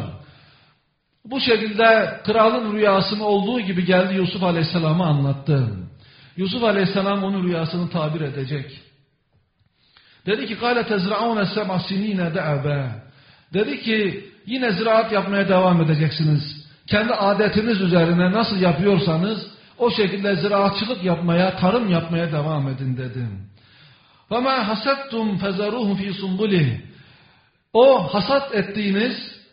Bu şekilde kralın rüyasını olduğu gibi geldi Yusuf Aleyhisselam'a anlattı. Yusuf Aleyhisselam onun rüyasını tabir edecek. Dedi ki قَالَ تَزْرَعُونَ سَبْعَ سِن۪ينَ دَعَبًا Dedi ki yine ziraat yapmaya devam edeceksiniz. Kendi adetiniz üzerine nasıl yapıyorsanız o şekilde ziraatçılık yapmaya, tarım yapmaya devam edin dedim. وَمَا حَسَدْتُمْ فَزَرُوهُ ف۪ي سُنْبُلِهِ O hasat ettiğiniz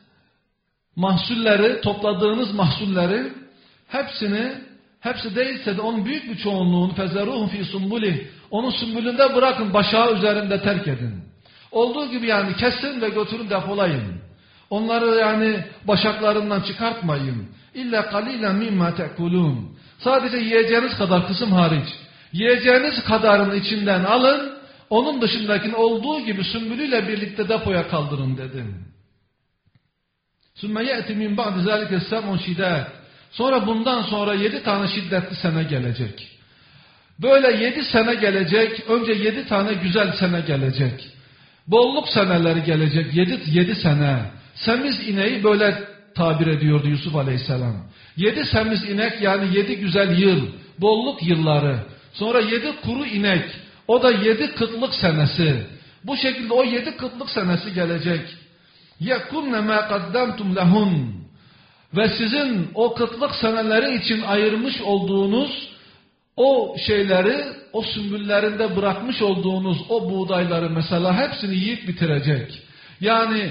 mahsulleri, topladığınız mahsulleri hepsini, hepsi değilse de onun büyük bir çoğunluğunu فَزَرُوهُ ف۪ي سُنْبُلِهِ Onu sümbülünde bırakın, başağı üzerinde terk edin. Olduğu gibi yani kesin ve götürün depolayın. Onları yani başaklarından çıkartmayın. İlla kalilen mimma tekulun. Sadece yiyeceğiniz kadar kısım hariç. Yiyeceğiniz kadarını içinden alın. Onun dışındakini olduğu gibi sümbülüyle birlikte depoya kaldırın dedim. Sümme ye'ti min ba'di zâlike seb'un şiddet. Sonra bundan sonra yedi tane şiddetli sene gelecek. Böyle yedi sene gelecek. Önce yedi tane güzel sene gelecek. Bolluk seneleri gelecek. Yedi, yedi sene. Semiz ineği böyle tabir ediyordu Yusuf Aleyhisselam. Yedi semiz inek yani yedi güzel yıl. Bolluk yılları. Sonra yedi kuru inek. O da yedi kıtlık senesi. Bu şekilde o yedi kıtlık senesi gelecek. يَكُنَّ مَا قَدَّمْتُمْ لَهُنْ Ve sizin o kıtlık seneleri için ayırmış olduğunuz o şeyleri, o sümbüllerinde bırakmış olduğunuz o buğdayları mesela hepsini yiyip bitirecek. Yani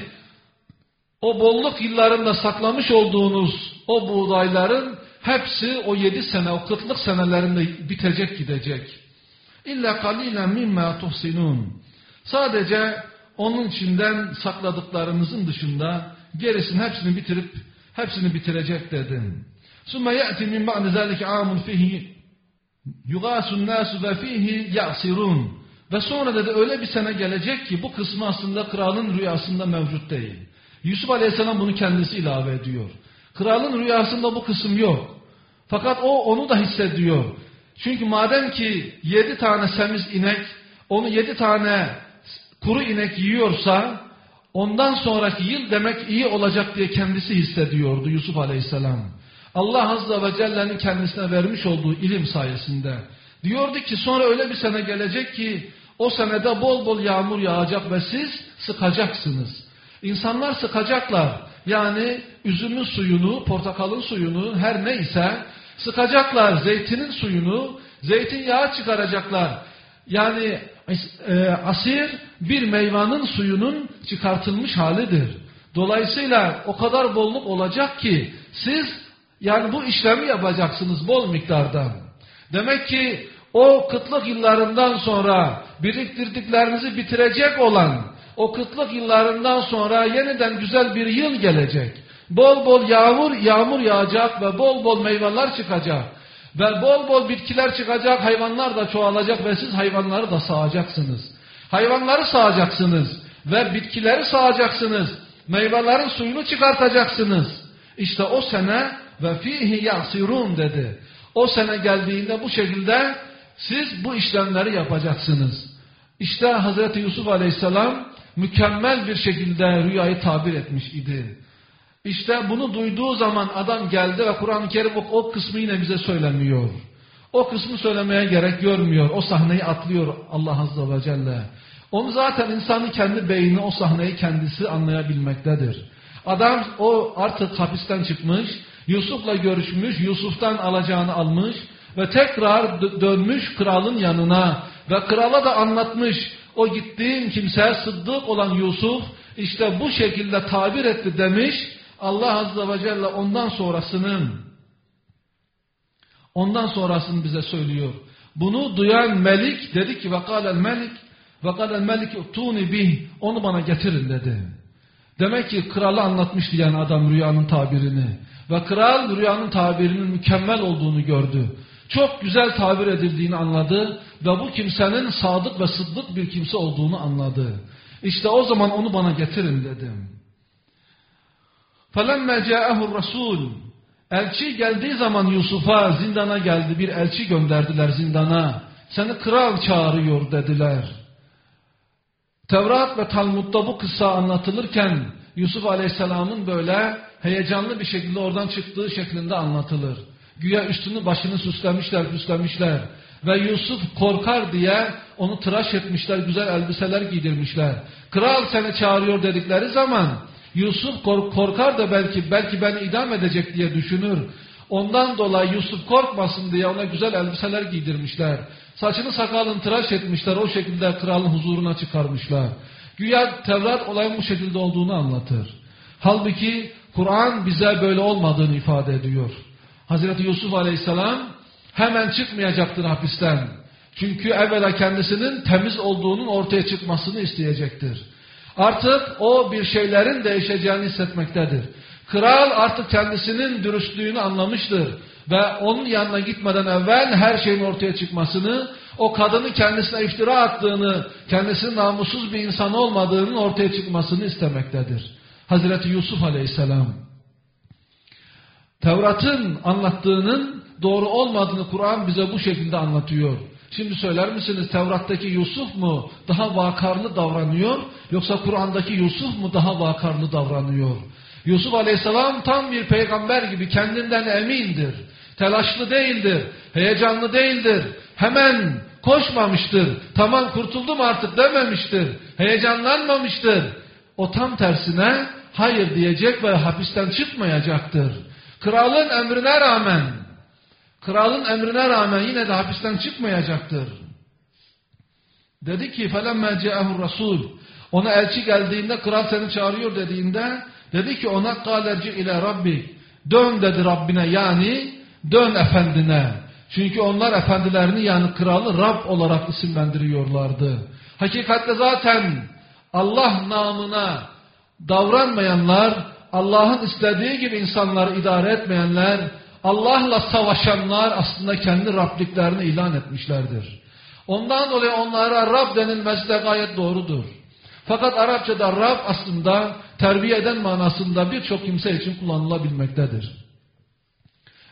o bolluk yıllarında saklamış olduğunuz o buğdayların hepsi o yedi sene, o kıtlık senelerinde bitecek gidecek. İlla kalilen mimma tuhsinun. Sadece onun içinden sakladıklarınızın dışında gerisini hepsini bitirip hepsini bitirecek dedim. Sümme ye'ti min ba'di zâlike âmun fihi yugâsun nâsu ve fihi ya'sirun. Ve sonra dedi öyle bir sene gelecek ki bu kısmı aslında kralın rüyasında mevcut değil. Yusuf Aleyhisselam bunu kendisi ilave ediyor. Kralın rüyasında bu kısım yok. Fakat o onu da hissediyor. Çünkü madem ki yedi tane semiz inek, onu yedi tane kuru inek yiyorsa, ondan sonraki yıl demek iyi olacak diye kendisi hissediyordu Yusuf Aleyhisselam. Allah Azze ve Celle'nin kendisine vermiş olduğu ilim sayesinde. Diyordu ki sonra öyle bir sene gelecek ki o senede bol bol yağmur yağacak ve siz sıkacaksınız. İnsanlar sıkacaklar. Yani üzümün suyunu, portakalın suyunu, her neyse sıkacaklar. Zeytinin suyunu, zeytinyağı çıkaracaklar. Yani e, asir bir meyvanın suyunun çıkartılmış halidir. Dolayısıyla o kadar bolluk olacak ki siz yani bu işlemi yapacaksınız bol miktarda. Demek ki o kıtlık yıllarından sonra biriktirdiklerinizi bitirecek olan o kıtlık yıllarından sonra yeniden güzel bir yıl gelecek. Bol bol yağmur, yağmur yağacak ve bol bol meyveler çıkacak. Ve bol bol bitkiler çıkacak, hayvanlar da çoğalacak ve siz hayvanları da sağacaksınız. Hayvanları sağacaksınız ve bitkileri sağacaksınız. Meyvelerin suyunu çıkartacaksınız. İşte o sene ve fihi yasirun dedi. O sene geldiğinde bu şekilde siz bu işlemleri yapacaksınız. İşte Hazreti Yusuf Aleyhisselam mükemmel bir şekilde rüyayı tabir etmiş idi. İşte bunu duyduğu zaman adam geldi ve Kur'an-ı Kerim o, o kısmı yine bize söylemiyor. O kısmı söylemeye gerek görmüyor. O sahneyi atlıyor Allah Azze ve Celle. Onu zaten insanın kendi beyni o sahneyi kendisi anlayabilmektedir. Adam o artık hapisten çıkmış, Yusuf'la görüşmüş, Yusuf'tan alacağını almış ve tekrar dönmüş kralın yanına ve krala da anlatmış. O gittiğin kimse sıddık olan Yusuf işte bu şekilde tabir etti demiş. Allah Azze ve Celle ondan sonrasının ondan sonrasını bize söylüyor. Bunu duyan Melik dedi ki وَقَالَ الْمَلِكِ وَقَالَ الْمَلِكِ اُتُونِ بِهِ onu bana getirin dedi. Demek ki kralı anlatmıştı yani adam rüyanın tabirini. Ve kral rüyanın tabirinin mükemmel olduğunu gördü. Çok güzel tabir edildiğini anladı ve bu kimsenin sadık ve sıddık bir kimse olduğunu anladı. İşte o zaman onu bana getirin dedim. فَلَمَّا جَاءَهُ الرَّسُولُ elçi geldiği zaman Yusuf'a zindana geldi. Bir elçi gönderdiler zindana. Seni kral çağırıyor dediler. Tevrat ve Talmud'da bu kıssa anlatılırken Yusuf Aleyhisselam'ın böyle heyecanlı bir şekilde oradan çıktığı şeklinde anlatılır. Güya üstünü başını süslemişler, süslemişler. Ve Yusuf korkar diye onu tıraş etmişler, güzel elbiseler giydirmişler. Kral seni çağırıyor dedikleri zaman Yusuf korkar da belki belki beni idam edecek diye düşünür. Ondan dolayı Yusuf korkmasın diye ona güzel elbiseler giydirmişler. Saçını sakalını tıraş etmişler, o şekilde kralın huzuruna çıkarmışlar. Güya Tevrat olayın bu şekilde olduğunu anlatır. Halbuki Kur'an bize böyle olmadığını ifade ediyor. Hazreti Yusuf Aleyhisselam hemen çıkmayacaktır hapisten. Çünkü evvela kendisinin temiz olduğunun ortaya çıkmasını isteyecektir. Artık o bir şeylerin değişeceğini hissetmektedir. Kral artık kendisinin dürüstlüğünü anlamıştır. Ve onun yanına gitmeden evvel her şeyin ortaya çıkmasını, o kadını kendisine iftira attığını, kendisinin namussuz bir insan olmadığının ortaya çıkmasını istemektedir. Hazreti Yusuf Aleyhisselam. Tevrat'ın anlattığının doğru olmadığını Kur'an bize bu şekilde anlatıyor. Şimdi söyler misiniz Tevrat'taki Yusuf mu daha vakarlı davranıyor yoksa Kur'an'daki Yusuf mu daha vakarlı davranıyor? Yusuf Aleyhisselam tam bir peygamber gibi kendinden emindir. Telaşlı değildir, heyecanlı değildir. Hemen koşmamıştır. Tamam kurtuldum artık dememiştir. Heyecanlanmamıştır. O tam tersine hayır diyecek ve hapisten çıkmayacaktır. Kralın emrine rağmen Kralın emrine rağmen yine de hapisten çıkmayacaktır. Dedi ki فَلَمَّا جَاءَهُ الرَّسُولُ ona elçi geldiğinde kral seni çağırıyor dediğinde dedi ki ona قَالَ اَرْجِعْ اِلَى رَبِّكَ dön dedi Rabbine yani dön efendine. Çünkü onlar efendilerini yani kralı Rab olarak isimlendiriyorlardı. Hakikatte zaten Allah namına davranmayanlar, Allah'ın istediği gibi insanları idare etmeyenler, Allah'la savaşanlar aslında kendi Rabliklerini ilan etmişlerdir. Ondan dolayı onlara Rab denilmesi de gayet doğrudur. Fakat Arapçada Rab aslında terbiye eden manasında birçok kimse için kullanılabilmektedir.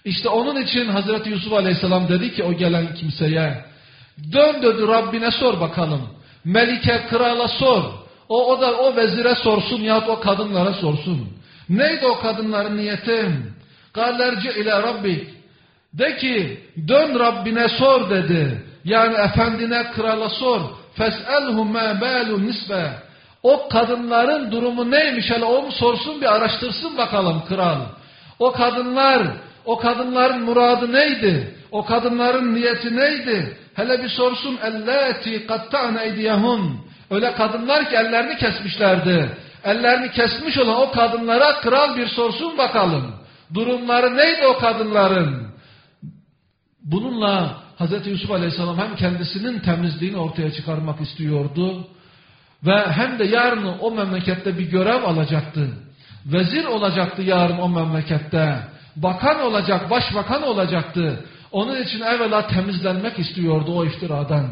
İşte onun için Hazreti Yusuf Aleyhisselam dedi ki o gelen kimseye, dön dedi Rabbine sor bakalım. Melike, krala sor. O, o da o vezire sorsun yahut o kadınlara sorsun. Neydi o kadınların niyeti? Kâlerci ile Rabbik. De ki dön Rabbine sor dedi. Yani efendine, krala sor. Fes'elhu mâ bâlu nisbe. O kadınların durumu neymiş hele onu sorsun, bir araştırsın bakalım kral. O kadınlar, o kadınların muradı neydi? O kadınların niyeti neydi? Hele bir sorsun. Ellâti katta'ne eydiyehun. Öyle kadınlar ki ellerini kesmişlerdi. Ellerini kesmiş olan o kadınlara kral bir sorsun bakalım. Durumları neydi o kadınların? Bununla Hazreti Yusuf Aleyhisselam hem kendisinin temizliğini ortaya çıkarmak istiyordu ve hem de yarın o memlekette bir görev alacaktı. Vezir olacaktı yarın o memlekette. Bakan olacak, başbakan olacaktı. Onun için evvela temizlenmek istiyordu o iftiradan.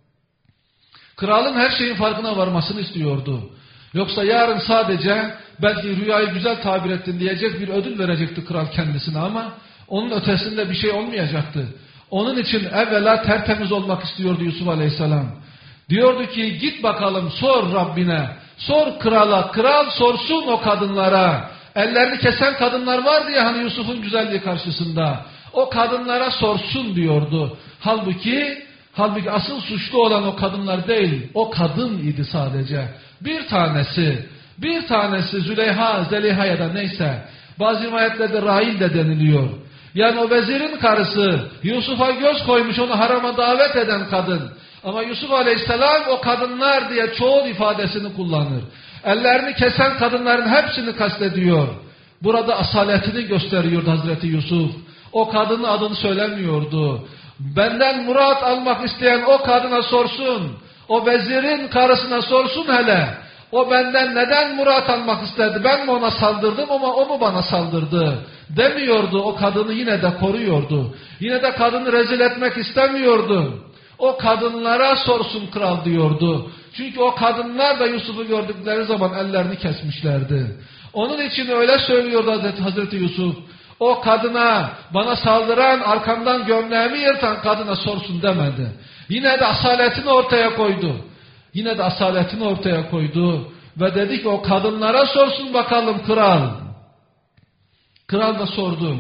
Kralın her şeyin farkına varmasını istiyordu. Yoksa yarın sadece belki rüyayı güzel tabir ettin diyecek bir ödül verecekti kral kendisine ama onun ötesinde bir şey olmayacaktı. Onun için evvela tertemiz olmak istiyordu Yusuf Aleyhisselam. Diyordu ki git bakalım sor Rabbine, sor krala, kral sorsun o kadınlara. Ellerini kesen kadınlar vardı ya hani Yusuf'un güzelliği karşısında. O kadınlara sorsun diyordu. Halbuki, halbuki asıl suçlu olan o kadınlar değil, o kadın idi sadece. Bir tanesi, bir tanesi Züleyha, Zeliha ya da neyse. Bazı rivayetlerde Rahil de deniliyor. Yani o vezirin karısı, Yusuf'a göz koymuş, onu harama davet eden kadın. Ama Yusuf Aleyhisselam o kadınlar diye çoğul ifadesini kullanır. Ellerini kesen kadınların hepsini kastediyor. Burada asaletini gösteriyordu Hazreti Yusuf. O kadının adını söylemiyordu. Benden murat almak isteyen o kadına sorsun. O vezirin karısına sorsun hele. O benden neden murat almak istedi? Ben mi ona saldırdım ama o mu bana saldırdı? Demiyordu. O kadını yine de koruyordu. Yine de kadını rezil etmek istemiyordu. O kadınlara sorsun kral diyordu. Çünkü o kadınlar da Yusuf'u gördükleri zaman ellerini kesmişlerdi. Onun için öyle söylüyordu Hazreti, Hazreti Yusuf. O kadına, bana saldıran, arkamdan gömleğimi yırtan kadına sorsun demedi. Yine de asaletini ortaya koydu. Yine de asaletini ortaya koydu. Ve dedi ki o kadınlara sorsun bakalım kral. Kral da sordu.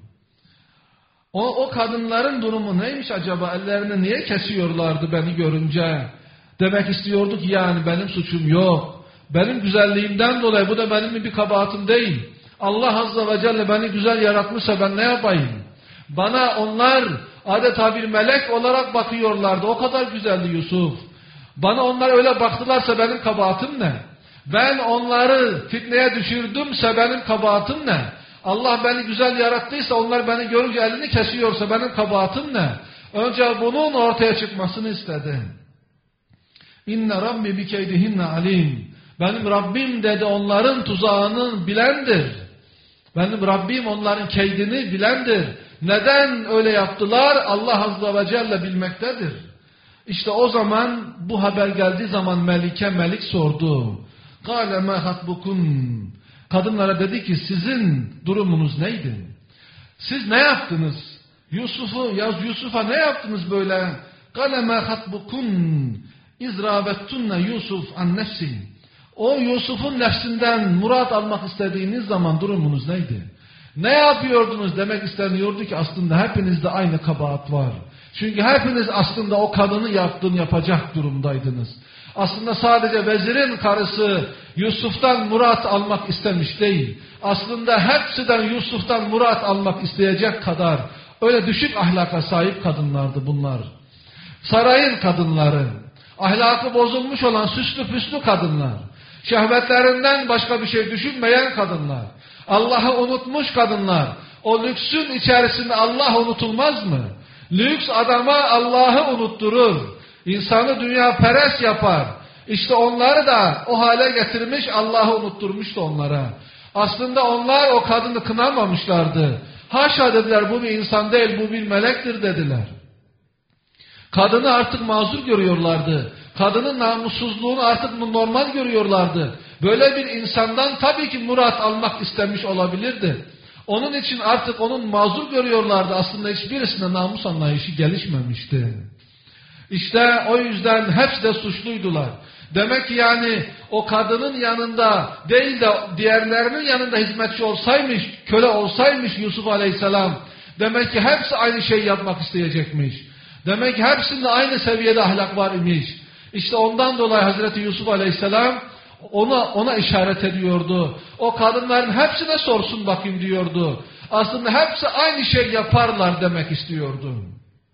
O, o kadınların durumu neymiş acaba? Ellerini niye kesiyorlardı beni görünce? Demek istiyordu ki yani benim suçum yok. Benim güzelliğimden dolayı bu da benim bir kabahatim değil. Allah Azze ve Celle beni güzel yaratmışsa ben ne yapayım? Bana onlar adeta bir melek olarak bakıyorlardı. O kadar güzeldi Yusuf. Bana onlar öyle baktılarsa benim kabahatim ne? Ben onları fitneye düşürdümse benim kabahatim ne? Allah beni güzel yarattıysa onlar beni görünce elini kesiyorsa benim kabahatim ne? Önce bunun ortaya çıkmasını istedi. İnne Rabbi bi keydihinne alim. Benim Rabbim dedi onların tuzağının bilendir. Benim Rabbim onların keydini bilendir. Neden öyle yaptılar? Allah Azze ve Celle bilmektedir. İşte o zaman bu haber geldiği zaman Melike Melik sordu. Kâle mâ hatbukun. Kadınlara dedi ki sizin durumunuz neydi? Siz ne yaptınız? Yusuf'u, ya Yusuf'a ne yaptınız böyle? Kâle mâ hatbukun. İzrâbettunne Yusuf an nefsi. O Yusuf'un nefsinden murat almak istediğiniz zaman durumunuz neydi? Ne yapıyordunuz demek isteniyordu ki aslında hepinizde aynı kabahat var. Çünkü hepiniz aslında o kadını yaptığını yapacak durumdaydınız. Aslında sadece vezirin karısı Yusuf'tan murat almak istemiş değil. Aslında hepsinden Yusuf'tan murat almak isteyecek kadar öyle düşük ahlaka sahip kadınlardı bunlar. Sarayın kadınları, ahlakı bozulmuş olan süslü püslü kadınlar, şehvetlerinden başka bir şey düşünmeyen kadınlar, Allah'ı unutmuş kadınlar. O lüksün içerisinde Allah unutulmaz mı? Lüks adama Allah'ı unutturur. İnsanı dünya perest yapar. İşte onları da o hale getirmiş, Allah'ı unutturmuştu onlara. Aslında onlar o kadını kınamamışlardı. Haşa dediler, bu bir insan değil, bu bir melektir dediler. Kadını artık mazur görüyorlardı. Kadının namussuzluğunu artık normal görüyorlardı. Böyle bir insandan tabii ki murat almak istemiş olabilirdi. Onun için artık onun mazur görüyorlardı. Aslında hiçbirisine namus anlayışı gelişmemişti. İşte o yüzden hepsi de suçluydular. Demek ki yani o kadının yanında değil de diğerlerinin yanında hizmetçi olsaymış, köle olsaymış Yusuf Aleyhisselam, demek ki hepsi aynı şeyi yapmak isteyecekmiş. Demek ki hepsinde aynı seviyede ahlak var imiş. İşte ondan dolayı Hazreti Yusuf Aleyhisselam ona, ona işaret ediyordu. O kadınların hepsine sorsun bakayım diyordu. Aslında hepsi aynı şey yaparlar demek istiyordu.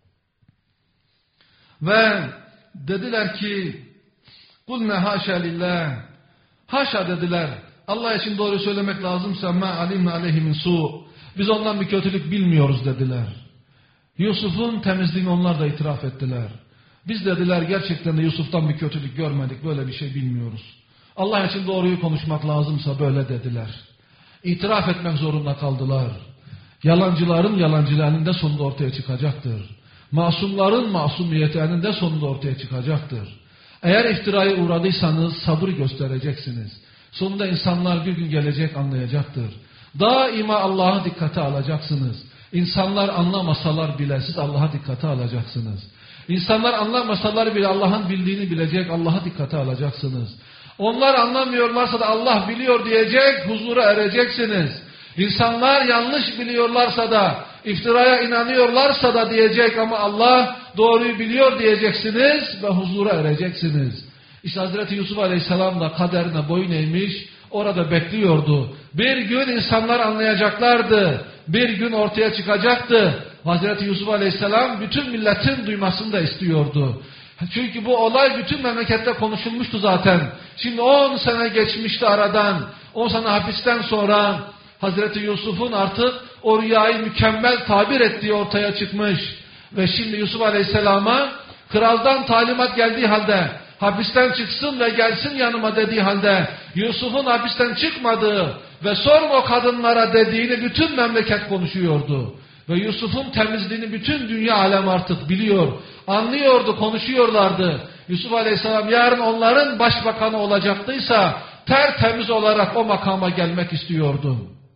Ve dediler ki قُلْنَا haşa lillah, haşa dediler. Allah için doğru söylemek lazımsa مَا عَلِمْنَا عَلَيْهِ مِنْ سُوء, biz ondan bir kötülük bilmiyoruz dediler. Yusuf'un temizliğini onlar da itiraf ettiler. Biz dediler gerçekten de Yusuf'tan bir kötülük görmedik, böyle bir şey bilmiyoruz. Allah için doğruyu konuşmak lazımsa böyle dediler. İtiraf etmek zorunda kaldılar. Yalancıların yalancılığı eninde sonunda ortaya çıkacaktır. Masumların masumiyeti eninde sonunda ortaya çıkacaktır. Eğer iftiraya uğradıysanız sabır göstereceksiniz. Sonunda insanlar bir gün gelecek anlayacaktır. Daima Allah'a dikkate alacaksınız. İnsanlar anlamasalar bile siz Allah'a dikkate alacaksınız. İnsanlar anlamasalar bile Allah'ın bildiğini bilecek, Allah'a dikkate alacaksınız. Onlar anlamıyorlarsa da Allah biliyor diyecek, huzura ereceksiniz. İnsanlar yanlış biliyorlarsa da, iftiraya inanıyorlarsa da diyecek ama Allah doğruyu biliyor diyeceksiniz ve huzura ereceksiniz. İşte Hazreti Yusuf Aleyhisselam da kaderine boyun eğmiş, orada bekliyordu. Bir gün insanlar anlayacaklardı, bir gün ortaya çıkacaktı. Hazreti Yusuf Aleyhisselam bütün milletin duymasını da istiyordu. Çünkü bu olay bütün memlekette konuşulmuştu zaten. Şimdi on sene geçmişti aradan. on sene hapisten sonra Hazreti Yusuf'un artık o rüyayı mükemmel tabir ettiği ortaya çıkmış. Ve şimdi Yusuf Aleyhisselam'a kraldan talimat geldiği halde, hapisten çıksın ve gelsin yanıma dediği halde, Yusuf'un hapisten çıkmadığı ve sorun o kadınlara dediğini bütün memleket konuşuyordu. Ve Yusuf'un temizliğini bütün dünya alem artık biliyor, anlıyordu, konuşuyorlardı. Yusuf Aleyhisselam yarın onların başbakanı olacaktıysa tertemiz olarak o makama gelmek istiyordu.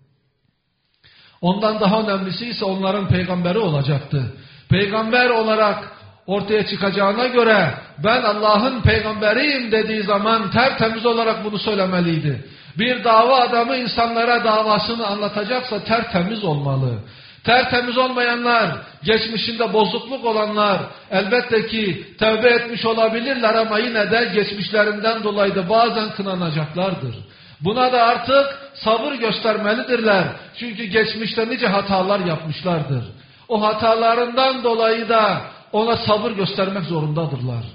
Ondan daha önemlisi ise onların peygamberi olacaktı. Peygamber olarak ortaya çıkacağına göre ben Allah'ın peygamberiyim dediği zaman tertemiz olarak bunu söylemeliydi. Bir dava adamı insanlara davasını anlatacaksa tertemiz olmalı. Tertemiz olmayanlar, geçmişinde bozukluk olanlar elbette ki tövbe etmiş olabilirler ama yine de geçmişlerinden dolayı da bazen kınanacaklardır. Buna da artık sabır göstermelidirler. Çünkü geçmişte nice hatalar yapmışlardır. O hatalarından dolayı da ona sabır göstermek zorundadırlar.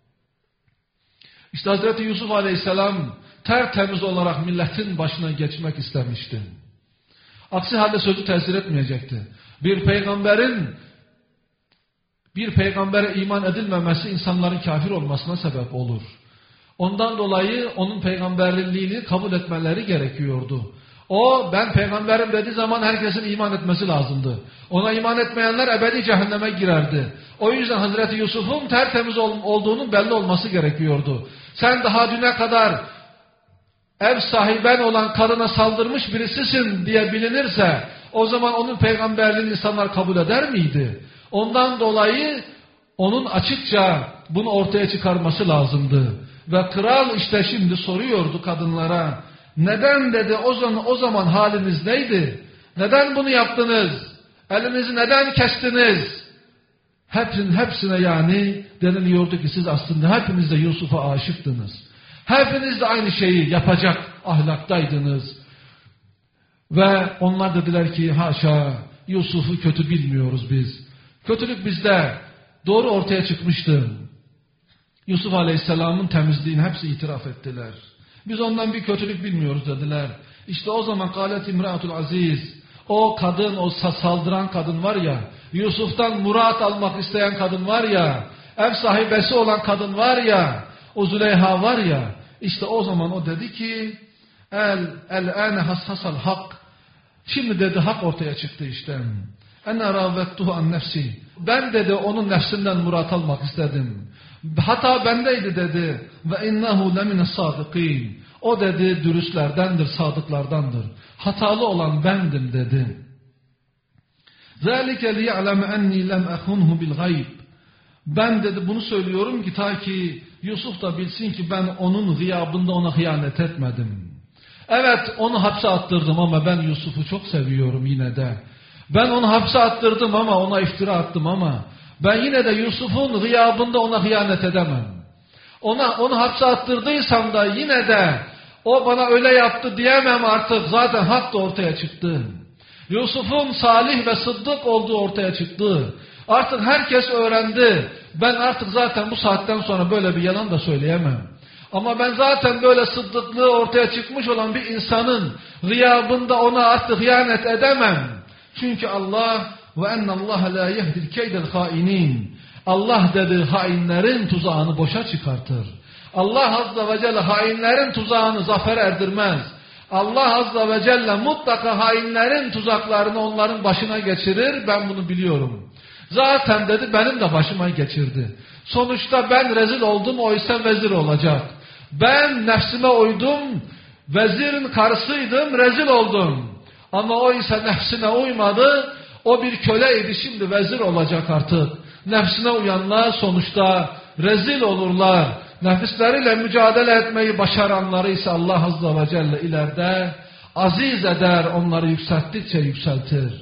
İşte Hazreti Yusuf Aleyhisselam tertemiz olarak milletin başına geçmek istemişti. Aksi halde sözü tesir etmeyecekti. Bir peygamberin bir peygambere iman edilmemesi insanların kafir olmasına sebep olur. Ondan dolayı onun peygamberliğini kabul etmeleri gerekiyordu. O ben peygamberim dediği zaman herkesin iman etmesi lazımdı. Ona iman etmeyenler ebedi cehenneme girerdi. O yüzden Hazreti Yusuf'un tertemiz olduğunun belli olması gerekiyordu. Sen daha düne kadar ev sahiben olan kadına saldırmış birisisin diye bilinirse o zaman onun peygamberliğini insanlar kabul eder miydi? Ondan dolayı onun açıkça bunu ortaya çıkarması lazımdı. Ve kral işte şimdi soruyordu kadınlara. Neden dedi o zaman, o zaman haliniz neydi? Neden bunu yaptınız? Elinizi neden kestiniz? Hepsinin hepsine yani deniliyordu ki siz aslında hepiniz de Yusuf'a aşıktınız. Hepiniz de aynı şeyi yapacak ahlaktaydınız. Ve onlar dediler ki haşa Yusuf'u kötü bilmiyoruz biz. Kötülük bizde doğru ortaya çıkmıştı. Yusuf Aleyhisselam'ın temizliğini hepsi itiraf ettiler. Biz ondan bir kötülük bilmiyoruz dediler. İşte o zaman Kâlet İmratul Aziz, o kadın, o saldıran kadın var ya, Yusuf'tan murat almak isteyen kadın var ya, ev sahibesi olan kadın var ya, o Züleyha var ya, işte o zaman o dedi ki el el ane hassasal hak. Şimdi dedi hak ortaya çıktı işte. Ene ravettuhu an nefsi. Ben dedi onun nefsinden murat almak istedim. Hata bendeydi dedi. Ve innehu lemine sadikin. O dedi dürüstlerdendir, sadıklardandır. Hatalı olan bendim dedi. ذَٰلِكَ لِيَعْلَمَ اَنِّي لَمْ اَخُنْهُ بِالْغَيْبِ Ben dedi bunu söylüyorum ki ta ki Yusuf da bilsin ki ben onun gıyabında ona hıyanet etmedim. Evet onu hapse attırdım ama ben Yusuf'u çok seviyorum yine de. Ben onu hapse attırdım ama ona iftira attım ama ben yine de Yusuf'un gıyabında ona hıyanet edemem. Ona onu hapse attırdıysam da yine de o bana öyle yaptı diyemem artık. Zaten hak da ortaya çıktı. Yusuf'un salih ve sıddık olduğu ortaya çıktı. Artık herkes öğrendi. Ben artık zaten bu saatten sonra böyle bir yalan da söyleyemem. Ama ben zaten böyle sıddıklığı ortaya çıkmış olan bir insanın gıyabında ona artık hıyanet edemem. Çünkü Allah ve ennallaha la yehdil keydel hainin. Allah dedi hainlerin tuzağını boşa çıkartır. Allah azze ve celle hainlerin tuzağını zafer erdirmez. Allah azze ve celle mutlaka hainlerin tuzaklarını onların başına geçirir. Ben bunu biliyorum. Zaten dedi benim de başıma geçirdi. Sonuçta ben rezil oldum, o ise vezir olacak. Ben nefsime uydum, vezirin karısıydım, rezil oldum. Ama o ise nefsine uymadı, o bir köleydi, şimdi vezir olacak artık. Nefsine uyanlar sonuçta rezil olurlar. Nefisleriyle mücadele etmeyi başaranları ise Allah azze ve celle ileride aziz eder, onları yükselttikçe yükseltir.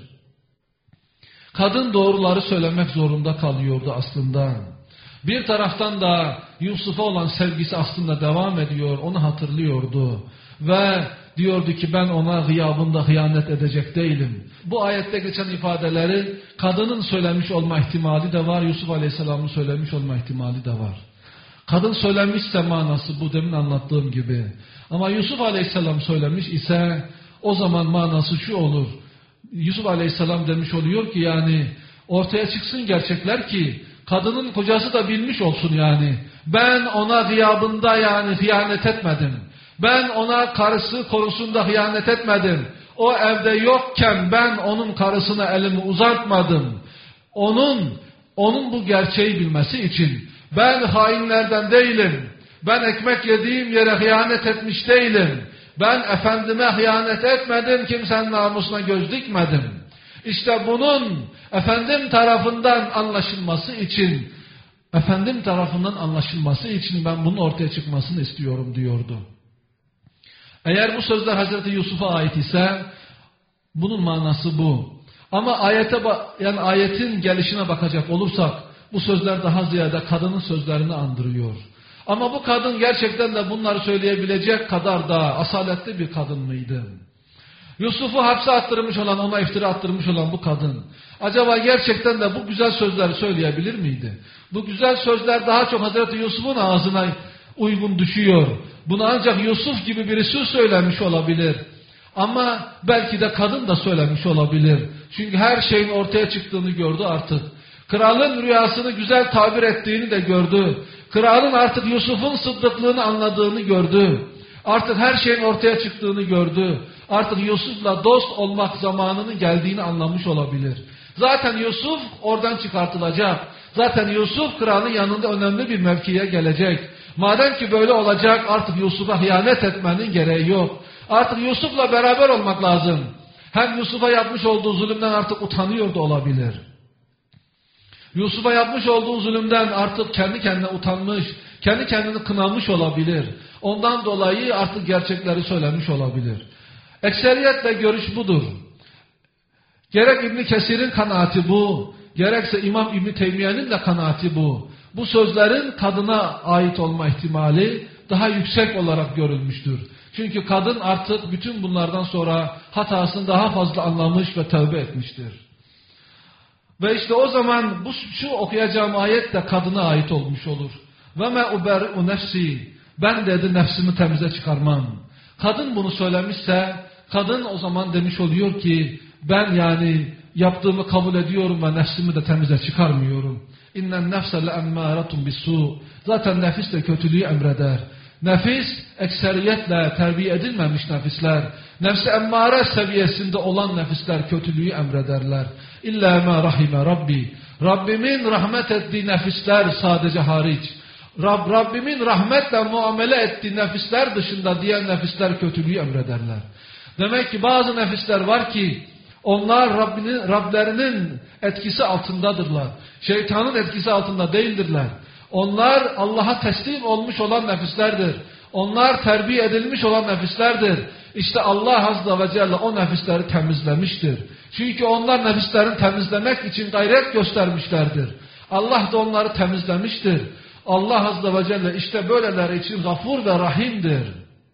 Kadın doğruları söylemek zorunda kalıyordu aslında. Bir taraftan da Yusuf'a olan sevgisi aslında devam ediyor, onu hatırlıyordu. Ve diyordu ki ben ona gıyabında hıyanet edecek değilim. Bu ayette geçen ifadeleri kadının söylemiş olma ihtimali de var, Yusuf Aleyhisselam'ın söylemiş olma ihtimali de var. Kadın söylemişse manası bu demin anlattığım gibi. Ama Yusuf Aleyhisselam söylemiş ise o zaman manası şu olur. Yusuf Aleyhisselam demiş oluyor ki yani ortaya çıksın gerçekler ki kadının kocası da bilmiş olsun yani. Ben ona gıyabında yani hıyanet etmedim. Ben ona karısı konusunda hıyanet etmedim. O evde yokken ben onun karısına elimi uzatmadım. Onun, onun bu gerçeği bilmesi için ben hainlerden değilim. Ben ekmek yediğim yere hıyanet etmiş değilim. Ben efendime hıyanet etmedim, kimsenin namusuna göz dikmedim. İşte bunun efendim tarafından anlaşılması için, efendim tarafından anlaşılması için ben bunun ortaya çıkmasını istiyorum diyordu. Eğer bu sözler Hazreti Yusuf'a ait ise bunun manası bu. Ama ayete yani ayetin gelişine bakacak olursak bu sözler daha ziyade kadının sözlerini andırıyor. Ama bu kadın gerçekten de bunları söyleyebilecek kadar da asaletli bir kadın mıydı? Yusuf'u hapse attırmış olan, ona iftira attırmış olan bu kadın acaba gerçekten de bu güzel sözleri söyleyebilir miydi? Bu güzel sözler daha çok Hazreti Yusuf'un ağzına uygun düşüyor. Bunu ancak Yusuf gibi birisi söylemiş olabilir. Ama belki de kadın da söylemiş olabilir. Çünkü her şeyin ortaya çıktığını gördü artık. Kralın rüyasını güzel tabir ettiğini de gördü. Kralın artık Yusuf'un sıddıklığını anladığını gördü. Artık her şeyin ortaya çıktığını gördü. Artık Yusuf'la dost olmak zamanının geldiğini anlamış olabilir. Zaten Yusuf oradan çıkartılacak. Zaten Yusuf kralın yanında önemli bir mevkiye gelecek. Madem ki böyle olacak artık Yusuf'a hıyanet etmenin gereği yok. Artık Yusuf'la beraber olmak lazım. Hem Yusuf'a yapmış olduğu zulümden artık utanıyor da olabilir. Yusuf'a yapmış olduğu zulümden artık kendi kendine utanmış, kendi kendini kınamış olabilir. Ondan dolayı artık gerçekleri söylemiş olabilir. Ekseriyetle görüş budur. Gerek İbn Kesir'in kanaati bu, gerekse İmam İbn Teymiye'nin de kanaati bu. Bu sözlerin kadına ait olma ihtimali daha yüksek olarak görülmüştür. Çünkü kadın artık bütün bunlardan sonra hatasını daha fazla anlamış ve tövbe etmiştir. Ve işte o zaman bu şu okuyacağım ayet de kadına ait olmuş olur. Ve me uber'u nefsi, ben dedi nefsimi temize çıkarmam. Kadın bunu söylemişse kadın o zaman demiş oluyor ki ben yani yaptığımı kabul ediyorum ve nefsimi de temize çıkarmıyorum. İnnen nefse le emmâretun bis-sû. Zaten nefis de kötülüğü emreder. Nefis ekseriyetle terbiye edilmemiş nefisler. Nefs-i emmare seviyesinde olan nefisler kötülüğü emrederler. İlla ma rahime Rabbi. Rabbimin rahmet ettiği nefisler sadece hariç. Rab, Rabbimin rahmetle muamele ettiği nefisler dışında diğer nefisler kötülüğü emrederler. Demek ki bazı nefisler var ki onlar Rabbinin, Rablerinin etkisi altındadırlar. Şeytanın etkisi altında değildirler. Onlar Allah'a teslim olmuş olan nefislerdir. Onlar terbiye edilmiş olan nefislerdir. İşte Allah Azze ve Celle o nefisleri temizlemiştir. Çünkü onlar nefislerini temizlemek için gayret göstermişlerdir. Allah da onları temizlemiştir. Allah Azze ve Celle işte böyleleri için gafur ve rahimdir.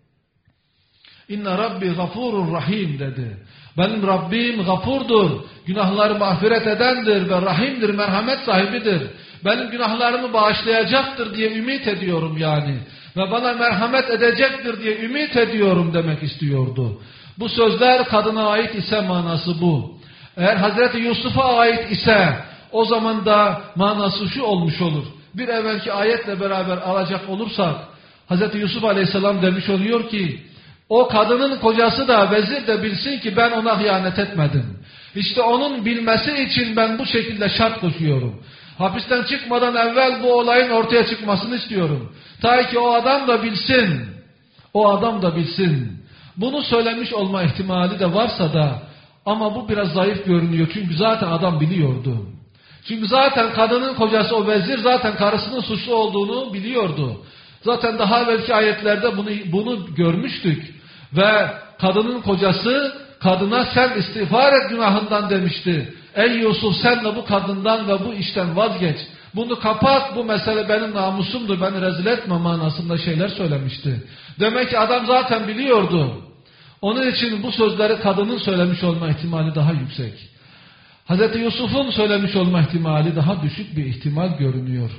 İnne Rabbi gafurur rahim dedi. Benim Rabbim gafurdur, günahları mağfiret edendir ve rahimdir, merhamet sahibidir. Benim günahlarımı bağışlayacaktır diye ümit ediyorum yani. Ve bana merhamet edecektir diye ümit ediyorum demek istiyordu. Bu sözler kadına ait ise manası bu. Eğer Hazreti Yusuf'a ait ise o zaman da manası şu olmuş olur. Bir evvelki ayetle beraber alacak olursak Hazreti Yusuf Aleyhisselam demiş oluyor ki o kadının kocası da vezir de bilsin ki ben ona hıyanet etmedim. İşte onun bilmesi için ben bu şekilde şart koşuyorum. Hapisten çıkmadan evvel bu olayın ortaya çıkmasını istiyorum. Ta ki o adam da bilsin. O adam da bilsin. Bunu söylemiş olma ihtimali de varsa da ama bu biraz zayıf görünüyor. Çünkü zaten adam biliyordu. Çünkü zaten kadının kocası o vezir zaten karısının suçlu olduğunu biliyordu. Zaten daha evvelki ayetlerde bunu, bunu görmüştük. Ve kadının kocası kadına sen istiğfar et günahından demişti. Ey Yusuf sen de bu kadından ve bu işten vazgeç. Bunu kapat, bu mesele benim namusumdur, beni rezil etme manasında şeyler söylemişti. Demek ki adam zaten biliyordu. Onun için bu sözleri kadının söylemiş olma ihtimali daha yüksek. Hazreti Yusuf'un söylemiş olma ihtimali daha düşük bir ihtimal görünüyor.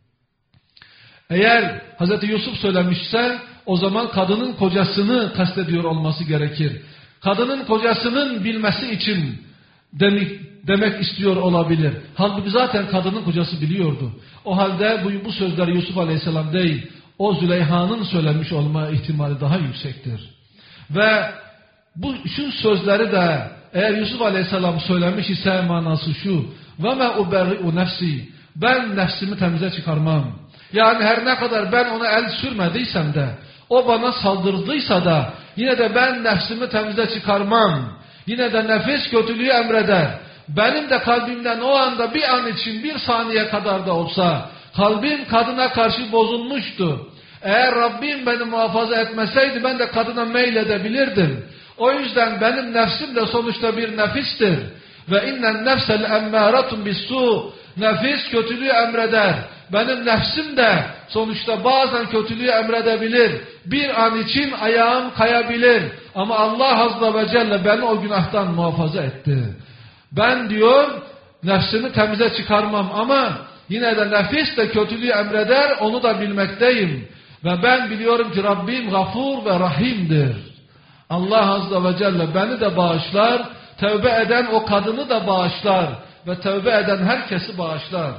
Eğer Hazreti Yusuf söylemişse o zaman kadının kocasını kastediyor olması gerekir. Kadının kocasının bilmesi için demek, demek istiyor olabilir. Halbuki zaten kadının kocası biliyordu. O halde bu, bu sözler Yusuf Aleyhisselam değil, o Züleyha'nın söylemiş olma ihtimali daha yüksektir. Ve bu şu sözleri de eğer Yusuf Aleyhisselam söylemiş ise manası şu: ve me uberri'u nefsi, ben nefsimi temize çıkarmam. Yani her ne kadar ben ona el sürmediysem de, o bana saldırdıysa da yine de ben nefsimi temize çıkarmam. Yine de nefis kötülüğü emreder. Benim de kalbimden o anda bir an için bir saniye kadar da olsa kalbim kadına karşı bozulmuştu. Eğer Rabbim beni muhafaza etmeseydi ben de kadına meyledebilirdim. O yüzden benim nefsim de sonuçta bir nefistir. Ve innen nefsel emmâratun bis-sû, nefis kötülüğü emreder. Benim nefsim de sonuçta bazen kötülüğü emredebilir. Bir an için ayağım kayabilir. Ama Allah Azze ve Celle beni o günahtan muhafaza etti. Ben diyor nefsimi temize çıkarmam ama yine de nefis de kötülüğü emreder, onu da bilmekteyim. Ve ben biliyorum ki Rabbim gafur ve rahimdir. Allah Azze ve Celle beni de bağışlar, tövbe eden o kadını da bağışlar ve tövbe eden herkesi bağışlar.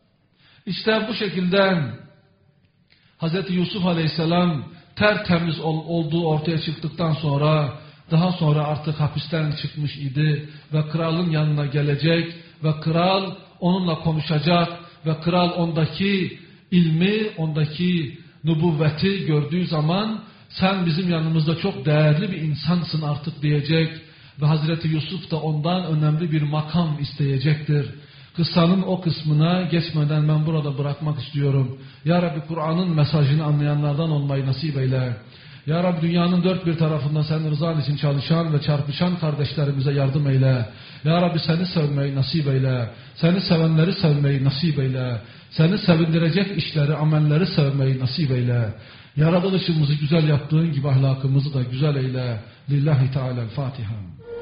İşte bu şekilde Hazreti Yusuf Aleyhisselam tertemiz ol, olduğu ortaya çıktıktan sonra daha sonra artık hapisten çıkmış idi ve kralın yanına gelecek ve kral onunla konuşacak ve kral ondaki ilmi, ondaki nübüvveti gördüğü zaman sen bizim yanımızda çok değerli bir insansın artık diyecek ve Hazreti Yusuf da ondan önemli bir makam isteyecektir. Kıssanın o kısmına geçmeden ben burada bırakmak istiyorum. Ya Rabbi Kur'an'ın mesajını anlayanlardan olmayı nasip eyle. Ya Rabbi dünyanın dört bir tarafında senin rızan için çalışan ve çarpışan kardeşlerimize yardım eyle. Ya Rabbi seni sevmeyi nasip eyle. Seni sevenleri sevmeyi nasip eyle. Seni sevindirecek işleri, amelleri sevmeyi nasip eyle. Yaratılışımızı güzel yaptığın gibi ahlakımızı da güzel eyle. Lillahi Teala'l-Fatiha.